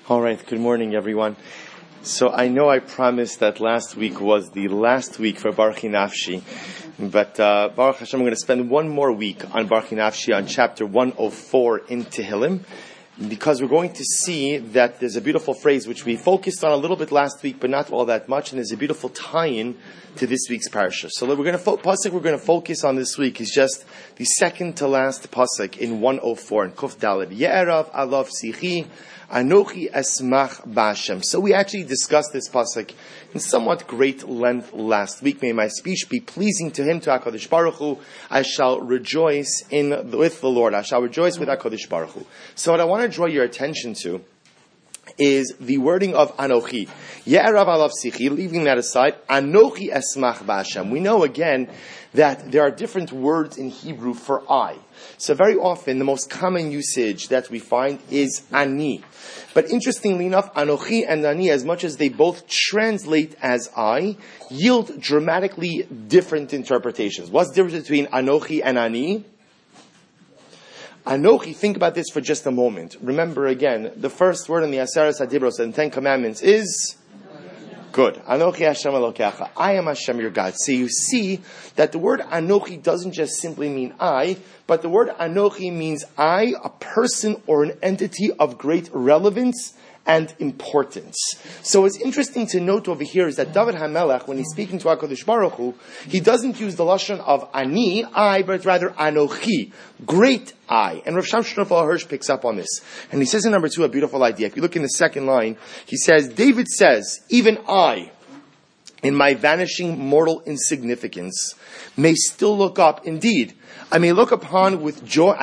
All right, good morning, everyone. So I know I promised that last week was the last week for Baruch Nafshi, but Baruch Hashem, I'm going to spend one more week on Baruch Nafshi on chapter 104 in Tehillim, because we're going to see that there's a beautiful phrase which we focused on a little bit last week, but not all that much, and there's a beautiful tie-in to this week's parasha. So pasuk we're going to focus on this week is just the second to last pasuk in 104 in Kuf Daled. Ye'erav alav sichi Anochi esmach b'Hashem. So we actually discussed this pasuk in somewhat great length last week. May my speech be pleasing to him, to HaKadosh Baruch Hu. I shall rejoice with the Lord. I shall rejoice with HaKadosh Baruch Hu. So what I want to draw your attention to is the wording of Anochi. Ye'erav alav sichi, leaving that aside, Anochi esmach b'Hashem. We know again that there are different words in Hebrew for I. So very often, the most common usage that we find is ani. But interestingly enough, anochi and ani, as much as they both translate as I, yield dramatically different interpretations. What's the difference between anochi and ani? Anochi, think about this for just a moment. Remember again, the first word in the Aseres HaDibros and 10 Commandments is good. Anochi Hashem Elokecha. I am Hashem your God. So you see that the word Anochi doesn't just simply mean I, but the word Anochi means I, a person or an entity of great relevance and importance. So it's interesting to note over here is that David HaMelech, when he's speaking to HaKadosh Baruch Hu, he doesn't use the lashon of Ani, I, but rather Anochi, great I. And Rav Shamshon Raphael Hirsch picks up on this. And he says in number 2 a beautiful idea. If you look in the second line, he says, David says, even I, in my vanishing mortal insignificance, may still look up. Indeed, I may look up with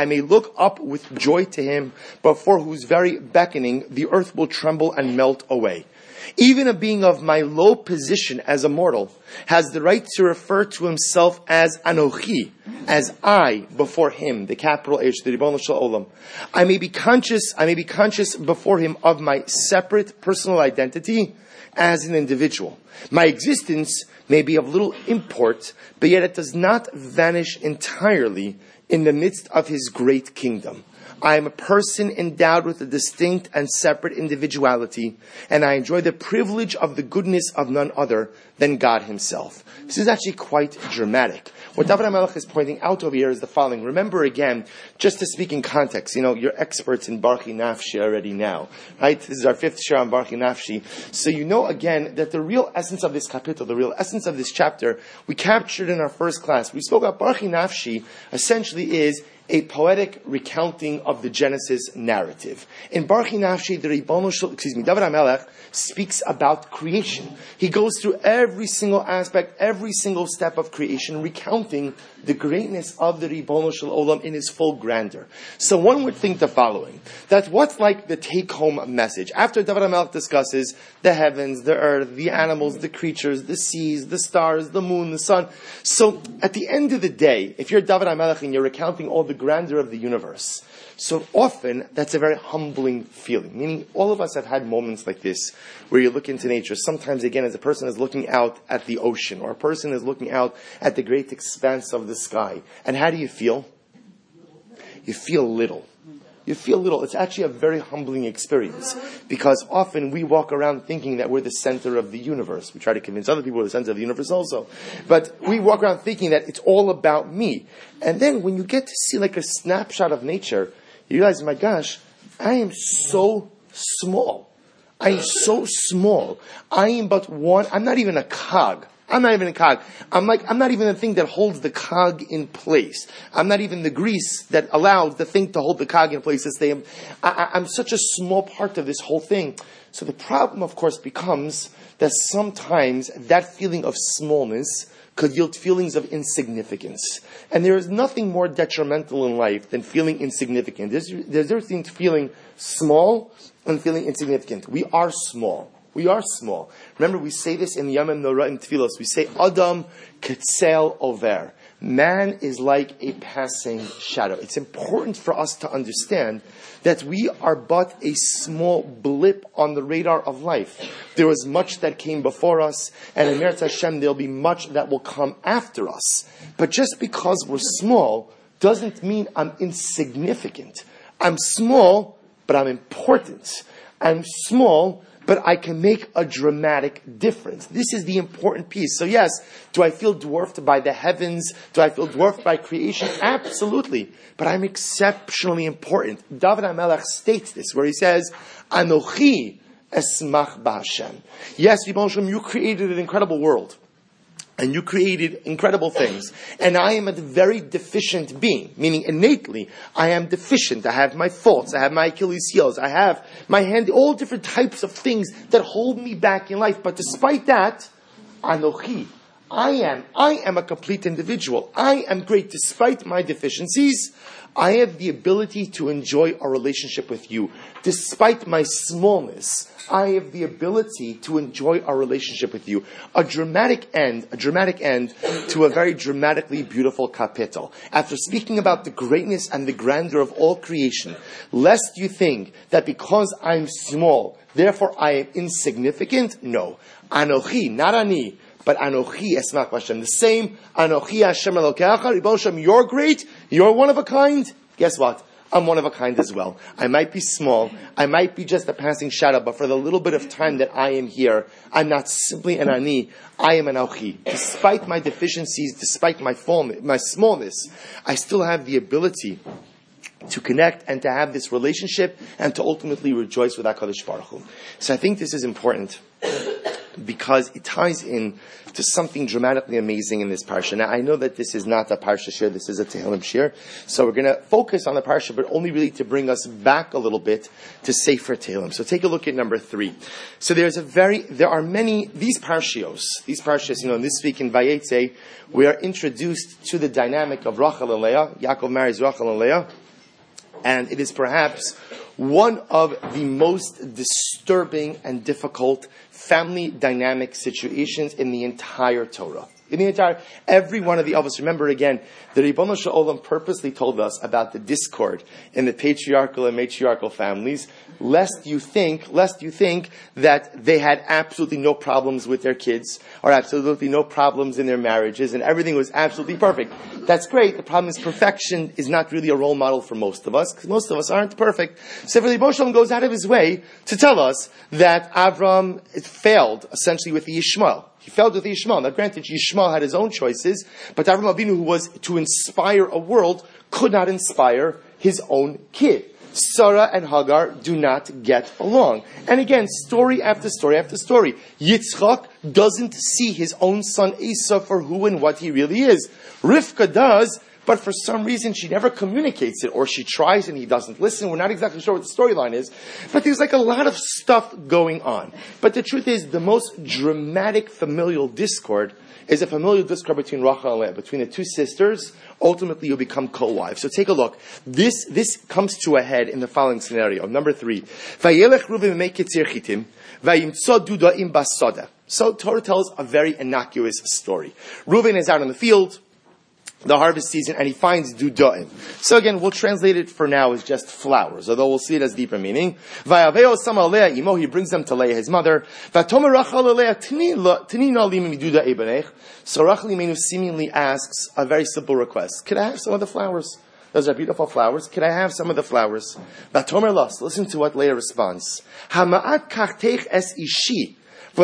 joy to him, before whose very beckoning the earth will tremble and melt away. Even a being of my low position as a mortal has the right to refer to himself as Anochi, as I before him, the capital H, the Ribono Shel Olam. I may be conscious before him of my separate personal identity as an individual. My existence may be of little import, but yet it does not vanish entirely in the midst of his great kingdom. I am a person endowed with a distinct and separate individuality, and I enjoy the privilege of the goodness of none other than God himself. This is actually quite dramatic. What David HaMelech is pointing out over here is the following. Remember again, just to speak in context, you're experts in Baruch Nafshi already now, right? This is our 5th share on Baruch Nafshi. So you know again that the real essence of this kapitel, the real essence of this chapter, we captured in our first class. We spoke about Baruch Nafshi essentially is a poetic recounting of the Genesis narrative. In Baruch Nafshi, David HaMelech speaks about creation. He goes through every single aspect, every single step of creation, recounting the greatness of the Ribono Shel Olam in his full grandeur. So one would think the following, that what's like the take-home message? After David HaMelech discusses the heavens, the earth, the animals, the creatures, the seas, the stars, the moon, the sun. So at the end of the day, if you're David HaMelech and you're recounting all the grandeur of the universe, so often that's a very humbling feeling. Meaning all of us have had moments like this where you look into nature. Sometimes again as a person is looking out at the ocean, or a person is looking out at the great expanse of the sky. And how do you feel? You feel little. You feel little. It's actually a very humbling experience, because often we walk around thinking that we're the center of the universe. We try to convince other people we're the center of the universe also. But we walk around thinking that it's all about me. And then when you get to see like a snapshot of nature, you realize, my gosh, I am so small. I am so small. I am but one. I'm not even a cog. I'm not even a cog. I'm not even the thing that holds the cog in place. I'm not even the grease that allows the thing to hold the cog in place to stay. I'm such a small part of this whole thing. So the problem, of course, becomes that sometimes that feeling of smallness could yield feelings of insignificance. And there is nothing more detrimental in life than feeling insignificant. There's everything to feeling small and feeling insignificant. We are small. We are small. Remember, we say this in Yom Norah in Tfilos. We say, Adam ketzel over. Man is like a passing shadow. It's important for us to understand that we are but a small blip on the radar of life. There was much that came before us, and in Meretz Hashem there'll be much that will come after us. But just because we're small doesn't mean I'm insignificant. I'm small, but I'm important. I'm small, but I can make a dramatic difference. This is the important piece. So yes, do I feel dwarfed by the heavens? Do I feel dwarfed by creation? Absolutely. But I'm exceptionally important. David HaMelech states this, where he says, Anochi esmach b'Hashem. Yes, Ribono Shel Olam, you created an incredible world. And you created incredible things. And I am a very deficient being, meaning innately, I am deficient. I have my faults. I have my Achilles heels. I have my hand, all different types of things that hold me back in life. But despite that, Anochi, I am a complete individual. I am great. Despite my deficiencies, I have the ability to enjoy a relationship with you. Despite my smallness, I have the ability to enjoy our relationship with you. A dramatic end to a very dramatically beautiful kapitel. After speaking about the greatness and the grandeur of all creation, lest you think that because I'm small, therefore I am insignificant, no. Anochi, not ani, but Anochi esmach Hashem. The same, Anochi Hashem Elokecha, Ribono Shel Olam, you're great, you're one of a kind. Guess what? I'm one of a kind as well. I might be small, I might be just a passing shadow, but for the little bit of time that I am here, I'm not simply an ani, I am an Anochi. Despite my deficiencies, despite my smallness, I still have the ability to connect and to have this relationship and to ultimately rejoice with HaKadosh Baruch Hu. So I think this is important because it ties in to something dramatically amazing in this parsha. Now, I know that this is not a parsha shir, this is a Tehillim shir, so we're going to focus on the parsha, but only really to bring us back a little bit to Sefer Tehillim. So take a look at number 3. So there are many, these parshas, this week in Vayetze, we are introduced to the dynamic of Rachel and Leah. Yaakov marries Rachel and Leah, and it is perhaps one of the most disturbing and difficult family dynamic situations in the entire Torah. Every one of the Avos. Remember again, the Ribono Shel Olam purposely told us about the discord in the patriarchal and matriarchal families, lest you think that they had absolutely no problems with their kids, or absolutely no problems in their marriages, and everything was absolutely perfect. That's great. The problem is perfection is not really a role model for most of us, because most of us aren't perfect. So Ribono Shel Olam goes out of his way to tell us that Avram failed, essentially, with the Yishmael. He failed with Yishmael. Now granted, Yishmael had his own choices, but Avraham Avinu, who was to inspire a world, could not inspire his own kid. Sarah and Hagar do not get along. And again, story after story after story. Yitzchak doesn't see his own son Esau for who and what he really is. Rivka does, but for some reason she never communicates it, or she tries and he doesn't listen. We're not exactly sure what the storyline is, but there's like a lot of stuff going on. But the truth is, the most dramatic familial discord is a familial discord between Rachel and Leah, between the two sisters. Ultimately, you'll become co-wives. So take a look. This comes to a head in the following scenario. Number 3. Vayelech Reuven meketzir chitim, vayimtso dudaim basada. So Torah tells a very innocuous story. Reuven is out in the field, the harvest season, and he finds dudaim. So again, we'll translate it for now as just flowers, although we'll see it as deeper meaning. Vayaveo sama Leah imo, he brings them to Leah, his mother. Vatomer Rachel Leah tinina li miduda ebenech. So Rachel Imenu seemingly asks a very simple request. Could I have some of the flowers? Those are beautiful flowers. Could I have some of the flowers? Vatomer Los, listen to what Leah responds. Hama'at kachtech es ishi,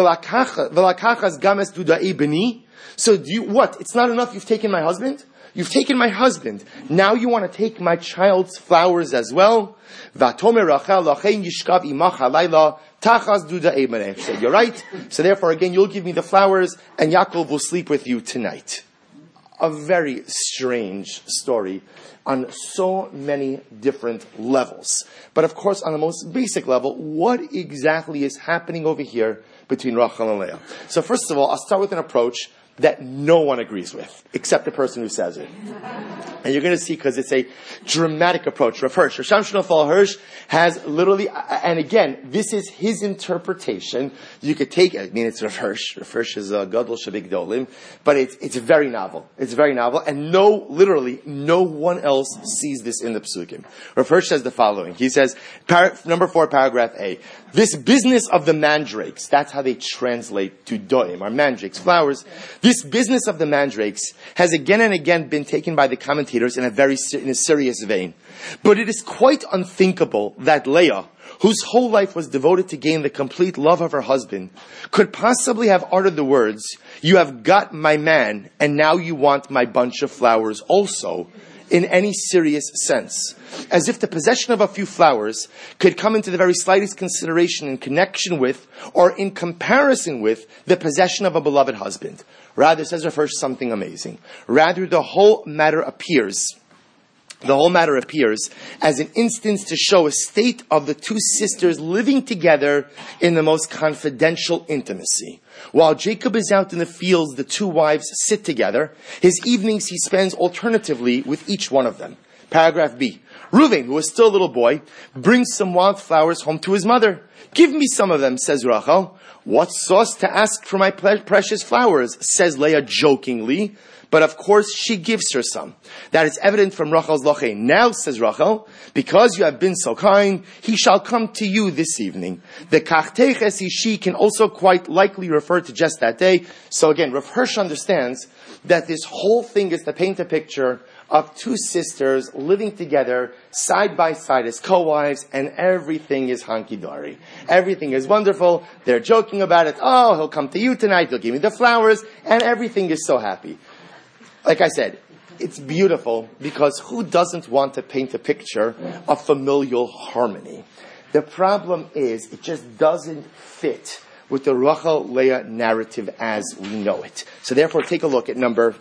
v'lakachas games duda ebeni. So what? It's not enough you've taken my husband? You've taken my husband. Now you want to take my child's flowers as well? Vatomer Rachel lachein yishkav imach halayla tachas duda ebenech. So you're right. So therefore, again, you'll give me the flowers, and Yaakov will sleep with you tonight. A very strange story on so many different levels. But of course, on the most basic level, what exactly is happening over here between Rachel and Leah? So first of all, I'll start with an approach that no one agrees with, except the person who says it. And you're going to see, because it's a dramatic approach. Rav Hirsch, Risham Shnofal Hirsch, has literally, and again, this is his interpretation. You could take it. I mean, it's Rav Hirsch. Rav Hirsch is a Gadol Shabik Dolim, but it's very novel. It's very novel, and literally, no one else sees this in the Psukim. Rav Hirsch says the following. He says, number 4, paragraph A. This business of the mandrakes, that's how they translate to doim, or mandrakes, flowers. This business of the mandrakes has again and again been taken by the commentators in a serious vein. But it is quite unthinkable that Leah, whose whole life was devoted to gain the complete love of her husband, could possibly have uttered the words, "You have got my man, and now you want my bunch of flowers also," in any serious sense. As if the possession of a few flowers could come into the very slightest consideration in connection with, or in comparison with, the possession of a beloved husband. Rather, says Rav Hirsch, something amazing. Rather, the whole matter appears as an instance to show a state of the two sisters living together in the most confidential intimacy. While Jacob is out in the fields, the two wives sit together. His evenings he spends alternatively with each one of them. Paragraph B. Reuven, who is still a little boy, brings some wildflowers home to his mother. "Give me some of them," says Rachel. "What sauce to ask for my precious flowers?" says Leah jokingly. But of course she gives her some. That is evident from Rachel's loche. "Now," says Rachel, "because you have been so kind, he shall come to you this evening." The kachteches ishi can also quite likely refer to just that day. So again, Rav Hirsch understands that this whole thing is to paint a picture of two sisters living together side by side as co-wives, and everything is hunky-dory. Everything is wonderful. They're joking about it. "Oh, he'll come to you tonight. He'll give me the flowers," and everything is so happy. Like I said, it's beautiful because who doesn't want to paint a picture of familial harmony? The problem is it just doesn't fit with the Rachel Leah narrative as we know it. So therefore, take a look at number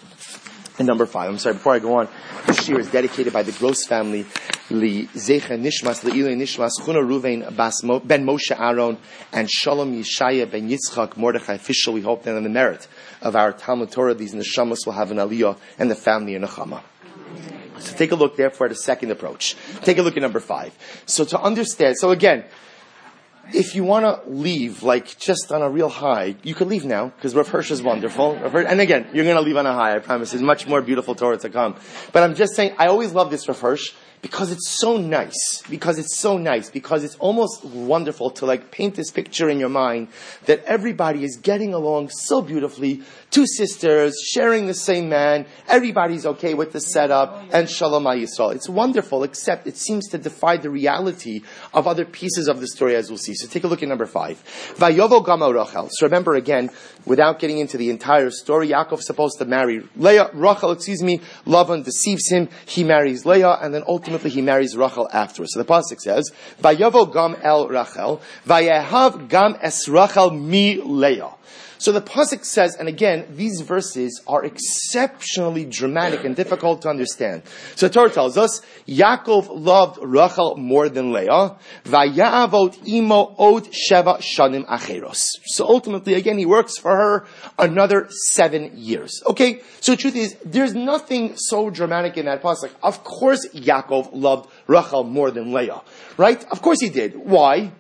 5. I'm sorry, before I go on, this year is dedicated by the Gross family, Li Zecha Nishmas, Le'ilei Nishmas, Chuna Ruvain ben Moshe Aaron, and Shalom Yeshaya ben Yitzchak Mordechai Fischel. We hope that on the merit of our Talmud Torah, these neshamas will have an aliyah and the family in Nechama. So take a look, therefore, at a second approach. Take a look at number 5. So to understand, so again, if you want to leave, like, just on a real high, you could leave now, because Rav Hirsch is wonderful. And again, you're going to leave on a high, I promise. There's much more beautiful Torah to come. But I'm just saying, I always love this Rav Hirsch, because it's so nice. Because it's almost wonderful to, like, paint this picture in your mind that everybody is getting along so beautifully. Two sisters, sharing the same man, everybody's okay with the setup, and Shalom Yisrael. It's wonderful, except it seems to defy the reality of other pieces of the story, as we'll see. So take a look at number 5. Vayovo Gama Rachel. So remember again, without getting into the entire story, Yaakov's supposed to marry Leah. Lavan deceives him, he marries Leah, and then ultimately he marries Rachel afterwards. So the pasuk says, Vayovo Gam El Rachel, Vayehav Gam Es Rachel Mi Leah. So the pasuk says, and again, these verses are exceptionally dramatic and difficult to understand. So the Torah tells us, Yaakov loved Rachel more than Leah, Vayavot imo od sheva shanim acheros. So ultimately, again, he works for her another 7 years. Okay, so the truth is, there's nothing so dramatic in that pasuk. Of course, Yaakov loved Rachel more than Leah, right? Of course he did. Why?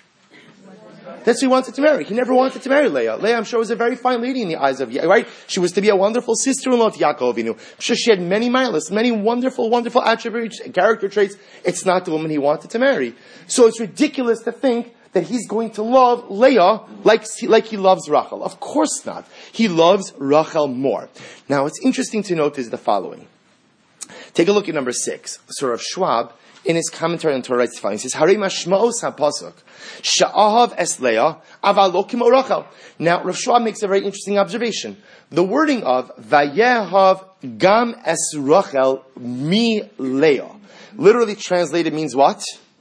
That's who he wanted to marry. He never wanted to marry Leah. Leah, I'm sure, was a very fine lady in the eyes of Yaakov, right? She was to be a wonderful sister-in-law to Yaakov Avinu. I'm sure she had many milas, many wonderful, wonderful attributes, character traits. It's not the woman he wanted to marry. So it's ridiculous to think that he's going to love Leah like he loves Rachel. Of course not. He loves Rachel more. Now, what's interesting to note is the following. Take a look at number 6. So Rav Schwab, in his commentary on Torah, writes the following. He says, Harei mashmaos hapasuk, sha'ahav es Leah, aval lo kimo Rachel. Now, Rav Schwab makes a very interesting observation. The wording of Vayehav gam es Rachel mi Leah, literally translated means what?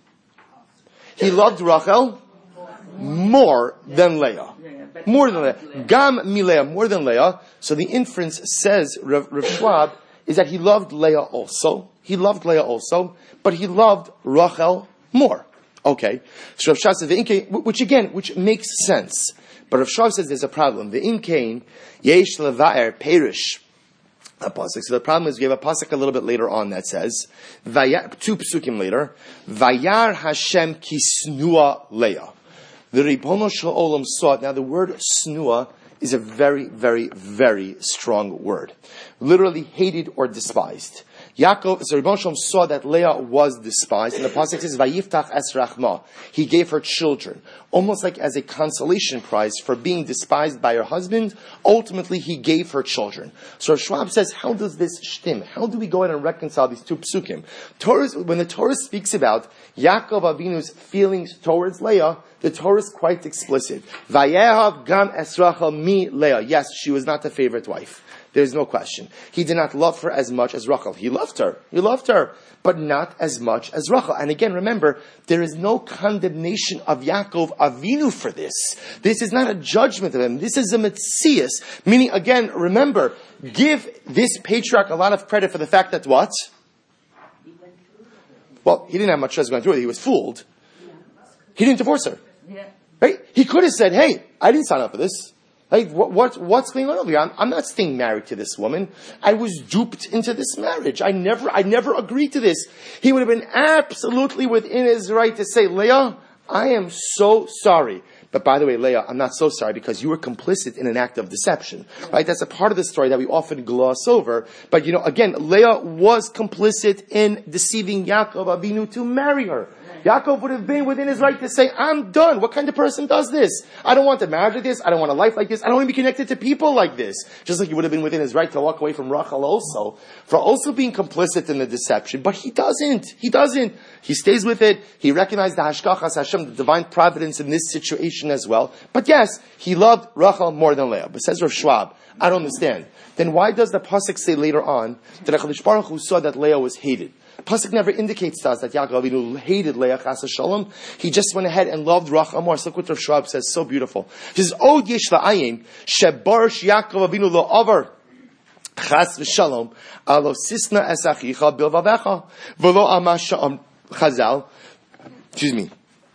He loved Rachel more than Leah. More than Leah. Gam mi Leah, more than Leah. So the inference, says Rav Schwab, is that he loved Leah also. He loved Leah also, but he loved Rachel more. Okay. So Rav Shach says, which makes sense. But Rav Shach says there's a problem. Ve'im kain, yesh leva'er perish. A pasuk. So the problem is we have a pasuk a little bit later on that says, 2 psukim later, Vayar Hashem kisnua Leah. The Ribono Shel Olam saw it. Now the word snua is a very, very, very strong word. Literally hated or despised. Yaakov, so Rebbe Shalom saw that Leah was despised, and the pasuk says, "Vayiftach es rachma." He gave her children, almost like as a consolation prize for being despised by her husband. Ultimately, he gave her children. So Schwab says, how does this shtim? How do we go ahead and reconcile these two psukim? When the Torah speaks about Yaakov Avinu's feelings towards Leah, the Torah is quite explicit. Vayehav gam es Rachel mi Leah. Yes, she was not the favorite wife. There's no question. He did not love her as much as Rachel. He loved her, but not as much as Rachel. And again, remember, there is no condemnation of Yaakov Avinu for this. This is not a judgment of him. This is a metzias. Meaning, again, remember, give this patriarch a lot of credit for the fact that what? Well, he didn't have much stress going through it. He was fooled. He didn't divorce her. Right? He could have said, hey, I didn't sign up for this. Like, what's going on over here? I'm not staying married to this woman. I was duped into this marriage. I never agreed to this. He would have been absolutely within his right to say, Leah, I am so sorry. But by the way, Leah, I'm not so sorry because you were complicit in an act of deception. Right? That's a part of the story that we often gloss over. But again, Leah was complicit in deceiving Yaakov Avinu to marry her. Yaakov would have been within his right to say, I'm done. What kind of person does this? I don't want a marriage like this. I don't want a life like this. I don't want to be connected to people like this. Just like he would have been within his right to walk away from Rachel also, for also being complicit in the deception. But he doesn't. He stays with it. He recognized the Hashkachas Hashem, the divine providence in this situation as well. But yes, he loved Rachel more than Leah. But says Rav Schwab, I don't understand. Then why does the pasuk say later on that HaKadosh Baruch Hu saw that Leah was hated? Pasuk never indicates to us that Yaakov Avinu hated Leah chas v'shalom. He just went ahead and loved Rachel more. So look what Rav Schwab says, so beautiful. He says, Od yesh la'ayin shebarsh Yaakov Avinu lo avar chas v'shalom alo sisna es achicha bilvavecha v'lo amasha chazal. Excuse me.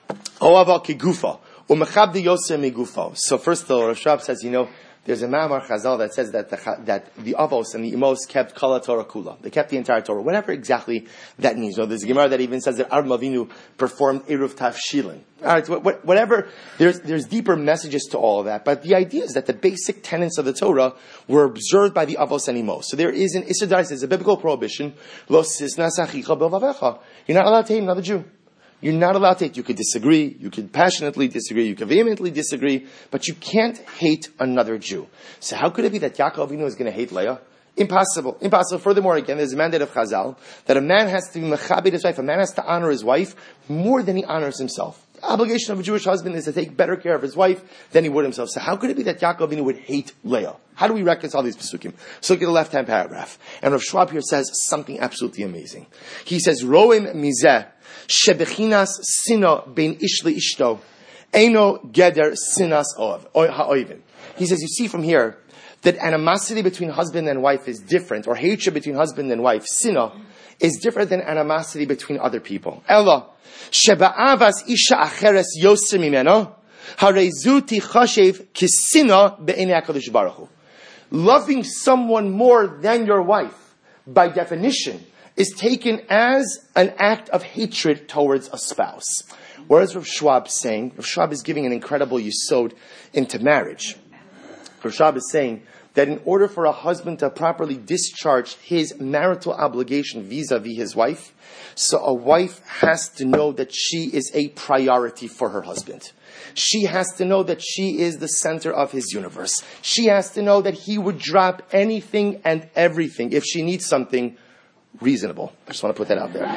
Oava kigufa umechabdi yosem migufa. So first of all, Rav Schwab says, there's a Ma'amar Chazal that says that the Avos and the Imos kept Kala Torah Kula. They kept the entire Torah, whatever exactly that means. There's a Gemara that even says that Avraham Avinu performed Eruv Tafshilin. Alright, whatever, there's deeper messages to all of that, but the idea is that the basic tenets of the Torah were observed by the Avos and Imos. So there is an Issur D'Oraisa, there's a biblical prohibition, Lo sisna sachicha b'vavecha. You're not allowed to hate another Jew. You're not allowed to hate. You could disagree. You could passionately disagree. You could vehemently disagree. But you can't hate another Jew. So how could it be that Yaakov Avinu is going to hate Leah? Impossible. Furthermore, again, there's a mandate of Chazal that a man has to be mechabed his wife. A man has to honor his wife more than he honors himself. The obligation of a Jewish husband is to take better care of his wife than he would himself. So how could it be that Yaakov Avinu would hate Leah? How do we reconcile these pesukim? So look at the left-hand paragraph. And Rav Schwab here says something absolutely amazing. He says, Roim mizeh shebechinas sina bein ish leishto eno geder sinas ha'oivin. He says, you see from here that animosity between husband and wife is different, or hatred between husband and wife, sina, is different than animosity between other people. Ella sheba'avas isha acheres yoser mimeno harezu tichashev kisina be'enei HaKadosh Baruch Hu. Loving someone more than your wife, by definition, is taken as an act of hatred towards a spouse. Whereas Rav Schwab is saying, Rav Schwab is giving an incredible yisod into marriage. Rav Schwab is saying that in order for a husband to properly discharge his marital obligation vis-a-vis his wife, so a wife has to know that she is a priority for her husband. She has to know that she is the center of his universe. She has to know that he would drop anything and everything if she needs something reasonable. I just want to put that out there.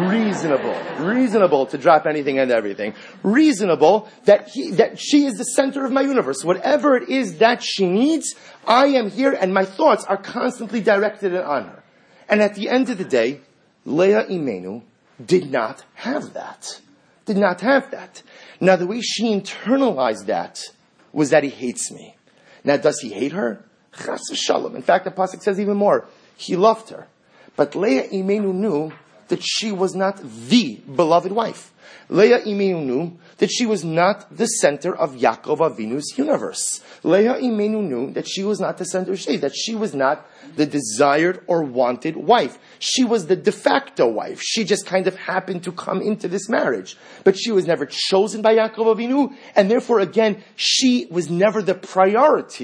Reasonable to drop anything and everything. Reasonable that she is the center of my universe. Whatever it is that she needs, I am here and my thoughts are constantly directed on her. And at the end of the day, Leah Imenu did not have that. Now the way she internalized that was that he hates me. Now does he hate her? Chas v'shalom. In fact, the pasuk says even more. He loved her. But Leah Imenu knew that she was not the beloved wife. Leah Imenu knew that she was not the center of Yaakov Avinu's universe. Leah Imenu knew that she was not the center of Shei, that she was not the desired or wanted wife. She was the de facto wife. She just kind of happened to come into this marriage. But she was never chosen by Yaakov Avinu, and therefore, again, she was never the priority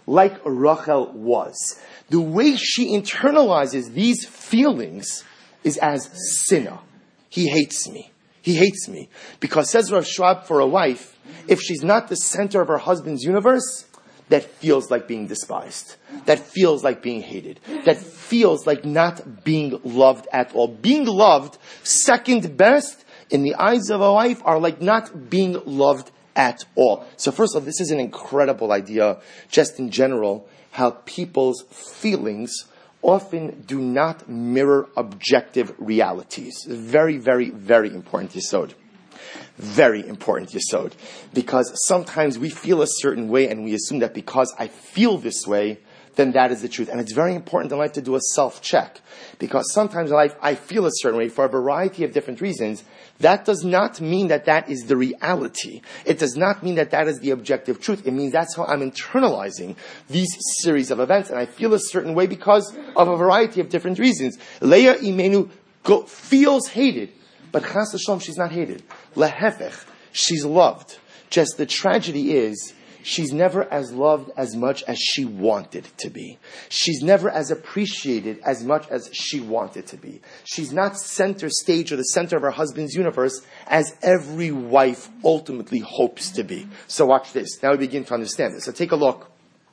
like Rachel was. The way she internalizes these feelings is as sinah. He hates me. He hates me. Because says Rav Schwab, for a wife, if she's not the center of her husband's universe, that feels like being despised. That feels like being hated. That feels like not being loved at all. Being loved, second best, in the eyes of a wife, are like not being loved at all. So first of all, this is an incredible idea, just in general, how people's feelings often do not mirror objective realities. Very, very, very important yesod. Very important yesod. Because sometimes we feel a certain way and we assume that because I feel this way, then that is the truth. And it's very important in life to do a self-check. Because sometimes in life I feel a certain way for a variety of different reasons. That does not mean that that is the reality. It does not mean that that is the objective truth. It means that's how I'm internalizing these series of events. And I feel a certain way because of a variety of different reasons. Leah Imenu feels hated. But Chas V'Shalom, she's not hated. Lehefech, she's loved. Just the tragedy is, she's never as loved as much as she wanted to be. She's never as appreciated as much as she wanted to be. She's not center stage or the center of her husband's universe as every wife ultimately hopes to be. So watch this. Now we begin to understand this. So take a look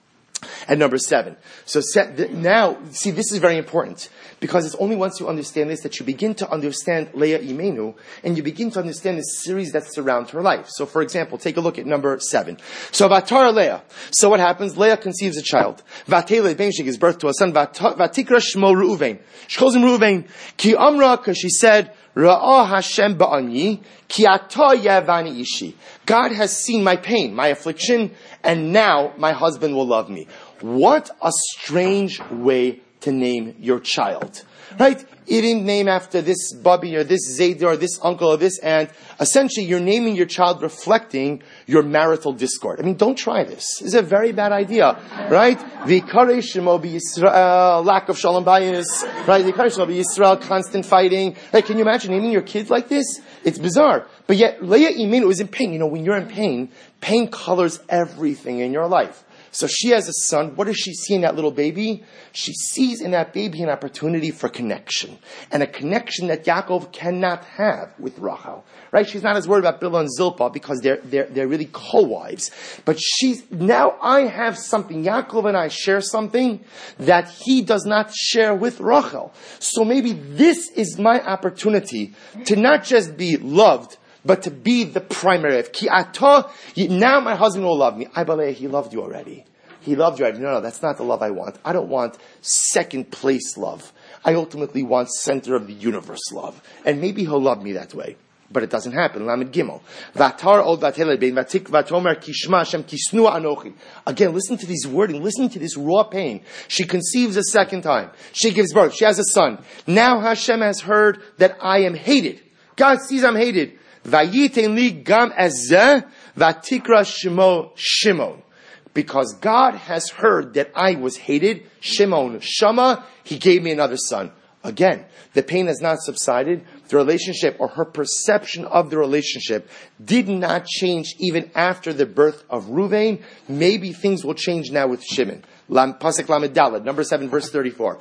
at number 7. So now, see, this is very important. Because it's only once you understand this that you begin to understand Leah Imenu, and you begin to understand the series that surround her life. So, for example, take a look at number 7. So, Vatara Leah. So what happens? Leah conceives a child. Vatele Ben, she gives birth to a son. Vatikra Shmo Reuven. She calls him Reuven. Ki Amra, because she said, Ra'ah Hashem ba'ani, ki ata yavani ishi. God has seen my pain, my affliction, and now my husband will love me. What a strange way to name your child. Right? You didn't name after this Bubby or this Zayda or this uncle or this aunt. Essentially, you're naming your child reflecting your marital discord. I mean, don't try this. This is a very bad idea. Right? V'karei shemo b'Yisrael, lack of shalom bayis. Right? V'karei shemo b'Yisrael, constant fighting. Like, can you imagine naming your kids like this? It's bizarre. But yet, Leah Imenu is in pain. You know, when you're in pain, pain colors everything in your life. So she has a son. What does she see in that little baby? She sees in that baby an opportunity for connection. And a connection that Yaakov cannot have with Rachel. Right? She's not as worried about Bilhah and Zilpah because they're really co-wives. But now I have something. Yaakov and I share something that he does not share with Rachel. So maybe this is my opportunity to not just be loved, but to be the primary. Ki ata, now my husband will love me. Abaleh, he loved you already. He loved you already. No, that's not the love I want. I don't want second place love. I ultimately want center of the universe love. And maybe he'll love me that way. But it doesn't happen. Lamed Gimel. Vatar od vatele bein vatik vatomer kishma Hashem kisnu anochi. Again, listen to these wording. Listen to this raw pain. She conceives a second time. She gives birth. She has a son. Now Hashem has heard that I am hated. God sees I'm hated. Vayiten li gam ezeh vatikra shemo Shimon. Because God has heard that I was hated, Shimon Shama, he gave me another son. Again, the pain has not subsided. The relationship or her perception of the relationship did not change even after the birth of Reuven. Maybe things will change now with Shimon. Pasuk Lamed Daled, number 7, verse 34.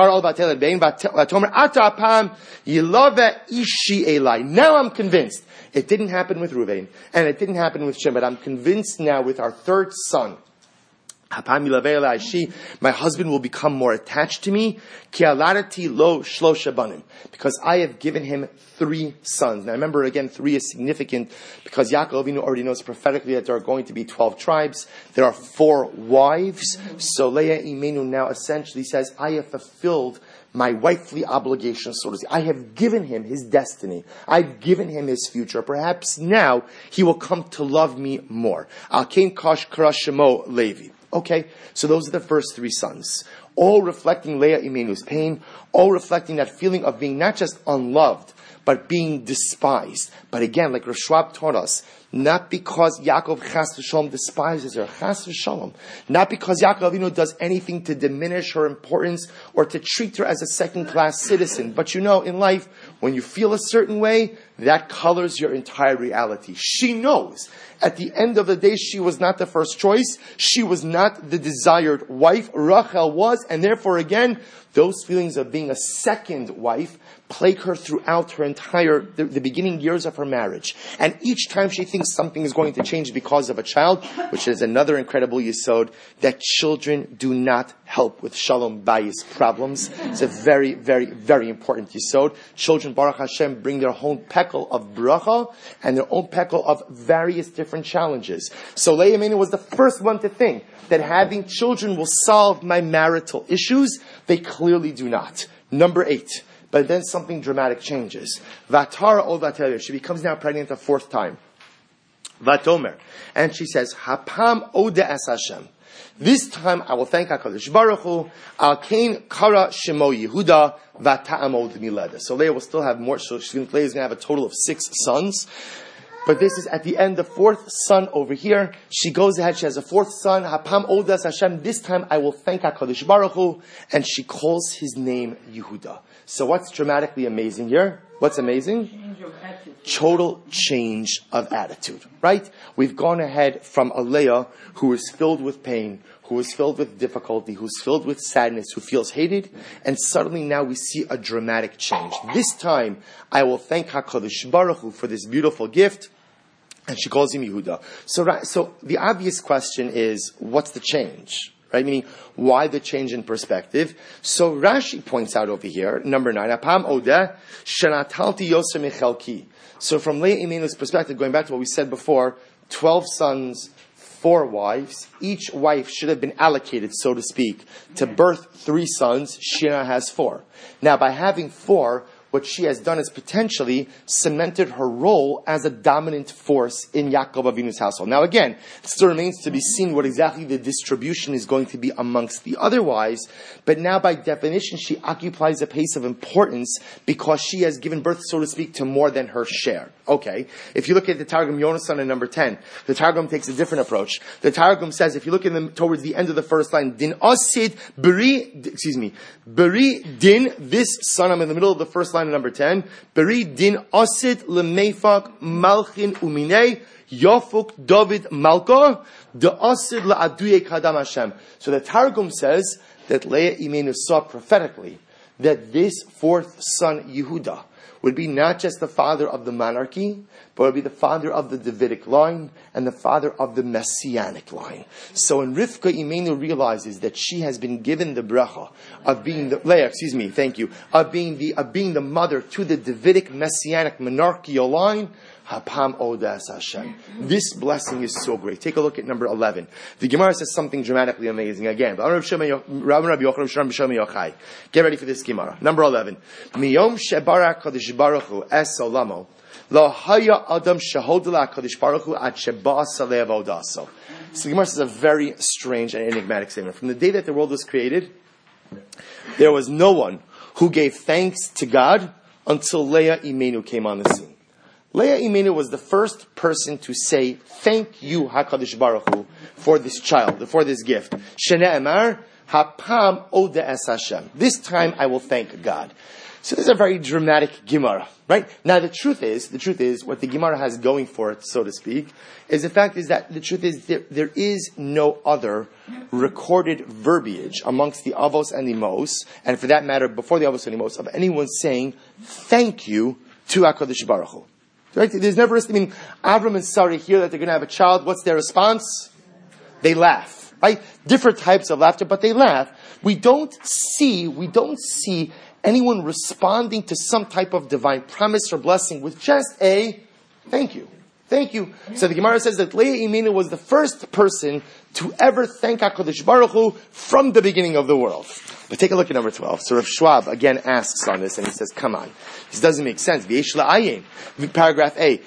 Now I'm convinced. It didn't happen with Reuven, and it didn't happen with Shimon. I'm convinced now with our third son. My husband will become more attached to me. Because I have given him 3 sons. Now remember again, 3 is significant because Yaakov Avinu already knows prophetically that there are going to be 12 tribes. There are 4 wives. So Leah Imenu now essentially says, I have fulfilled my wifely obligation, so to say. I have given him his destiny. I've given him his future. Perhaps now he will come to love me more. Alkein Kosh Karashemo Levi. Okay, so those are the first 3 sons. All reflecting Leah Imenu's pain, all reflecting that feeling of being not just unloved, but being despised. But again, like Rav Schwab taught us, not because Yaakov Chas V'Shalom despises her, Chas V'Shalom. Not because Yaakov Avinu does anything to diminish her importance or to treat her as a second-class citizen. But you know, in life, when you feel a certain way, that colors your entire reality. She knows at the end of the day she was not the first choice. She was not the desired wife. Rachel was, and therefore again, those feelings of being a second wife plague her throughout her entire, the beginning years of her marriage. And each time she thinks something is going to change because of a child, which is another incredible yesod, that children do not help with shalom bayis problems. It's a very, very, very important yesod. Children, Baruch Hashem, bring their own pekel of bracha and their own pekel of various different challenges. So Leah Imenu was the first one to think that having children will solve my marital issues. They clearly do not. Number 8. But then something dramatic changes. Vatara ol vatelir. She becomes now pregnant a 4th time. Vatomer. And she says, Hapam ode es Hashem. This time I will thank HaKadosh Baruch Hu. Al kain kara shemo Yehuda vata'am od mileda. So Leah will still have more. So Leah is going to have a total of 6 sons. But this is at the end, the 4th son over here. She goes ahead, she has a 4th son. Hapam odas Hashem. This time I will thank HaKadosh Baruch Hu. And she calls his name Yehuda. So what's dramatically amazing here? What's amazing? Total change of attitude, right? We've gone ahead from a Leah who is filled with pain, who is filled with difficulty, who's filled with sadness, who feels hated, and suddenly now we see a dramatic change. This time, I will thank HaKadosh Baruch Hu for this beautiful gift, and she calls him Yehuda. So the obvious question is, what's the change? Right? Meaning, why the change in perspective? So Rashi points out over here, number 9, Apam Odeh, Shanatalti Yoser Michelki. So from Leah Imenu's perspective, going back to what we said before, 12 sons, 4 wives. Each wife should have been allocated, so to speak, to birth 3 sons. She now has 4. Now, by having 4, what she has done is potentially cemented her role as a dominant force in Yaakov Avinu's household. Now again, it still remains to be seen what exactly the distribution is going to be amongst the other wives, but now by definition she occupies a place of importance because she has given birth, so to speak, to more than her share. Okay, if you look at the Targum Yonasan in number 10, the Targum takes a different approach. The Targum says, if you look at them towards the end of the first line, Din Osid Beri Din, this son, I'm in the middle of the first line of number 10, Beri Din Osid Lemefak Malchin Uminei Yofuk David Malka De Osid La'aduye Kadam Hashem. So the Targum says that Leah Imenu saw prophetically that this 4th son, Yehuda, would be not just the father of the monarchy, but would be the father of the Davidic line and the father of the Messianic line. So when Rivka Imenu realizes that she has been given the bracha of being the Leah, of being the mother to the Davidic Messianic monarchical line, Hapam Odas Hashem. This blessing is so great. Take a look at number 11. The Gemara says something dramatically amazing again. Get ready for this Gemara. Number 11. Miyom shebarak Kadosh Baruch Hu es olamo lo haya adam shehodla Kadosh Baruch Hu ad sheba'asa le'avodaso. So the Gemara says a very strange and enigmatic statement. From the day that the world was created, there was no one who gave thanks to God until Leah Imenu came on the scene. Leah Imenu was the first person to say, thank you, HaKadosh Baruch Hu, for this child, for this gift. Shene'emar, hapam ode es Hashem. This time I will thank God. So this is a very dramatic Gemara, right? Now the truth is, what the Gemara has going for it, so to speak, is the fact is that the truth is there is no other recorded verbiage amongst the Avos and the Imos, and for that matter, before the Avos and the Imos, of anyone saying, thank you to HaKadosh Baruch Hu. Right? There's never, Avram and Sarah hear that they're going to have a child. What's their response? They laugh. Right? Different types of laughter, but they laugh. We don't see anyone responding to some type of divine promise or blessing with just a thank you. Thank you. So the Gemara says that Leah Imenu was the first person to ever thank HaKadosh Baruch Hu from the beginning of the world. But take a look at number 12. So Rav Schwab again asks on this, and he says, come on. This doesn't make sense. Paragraph A.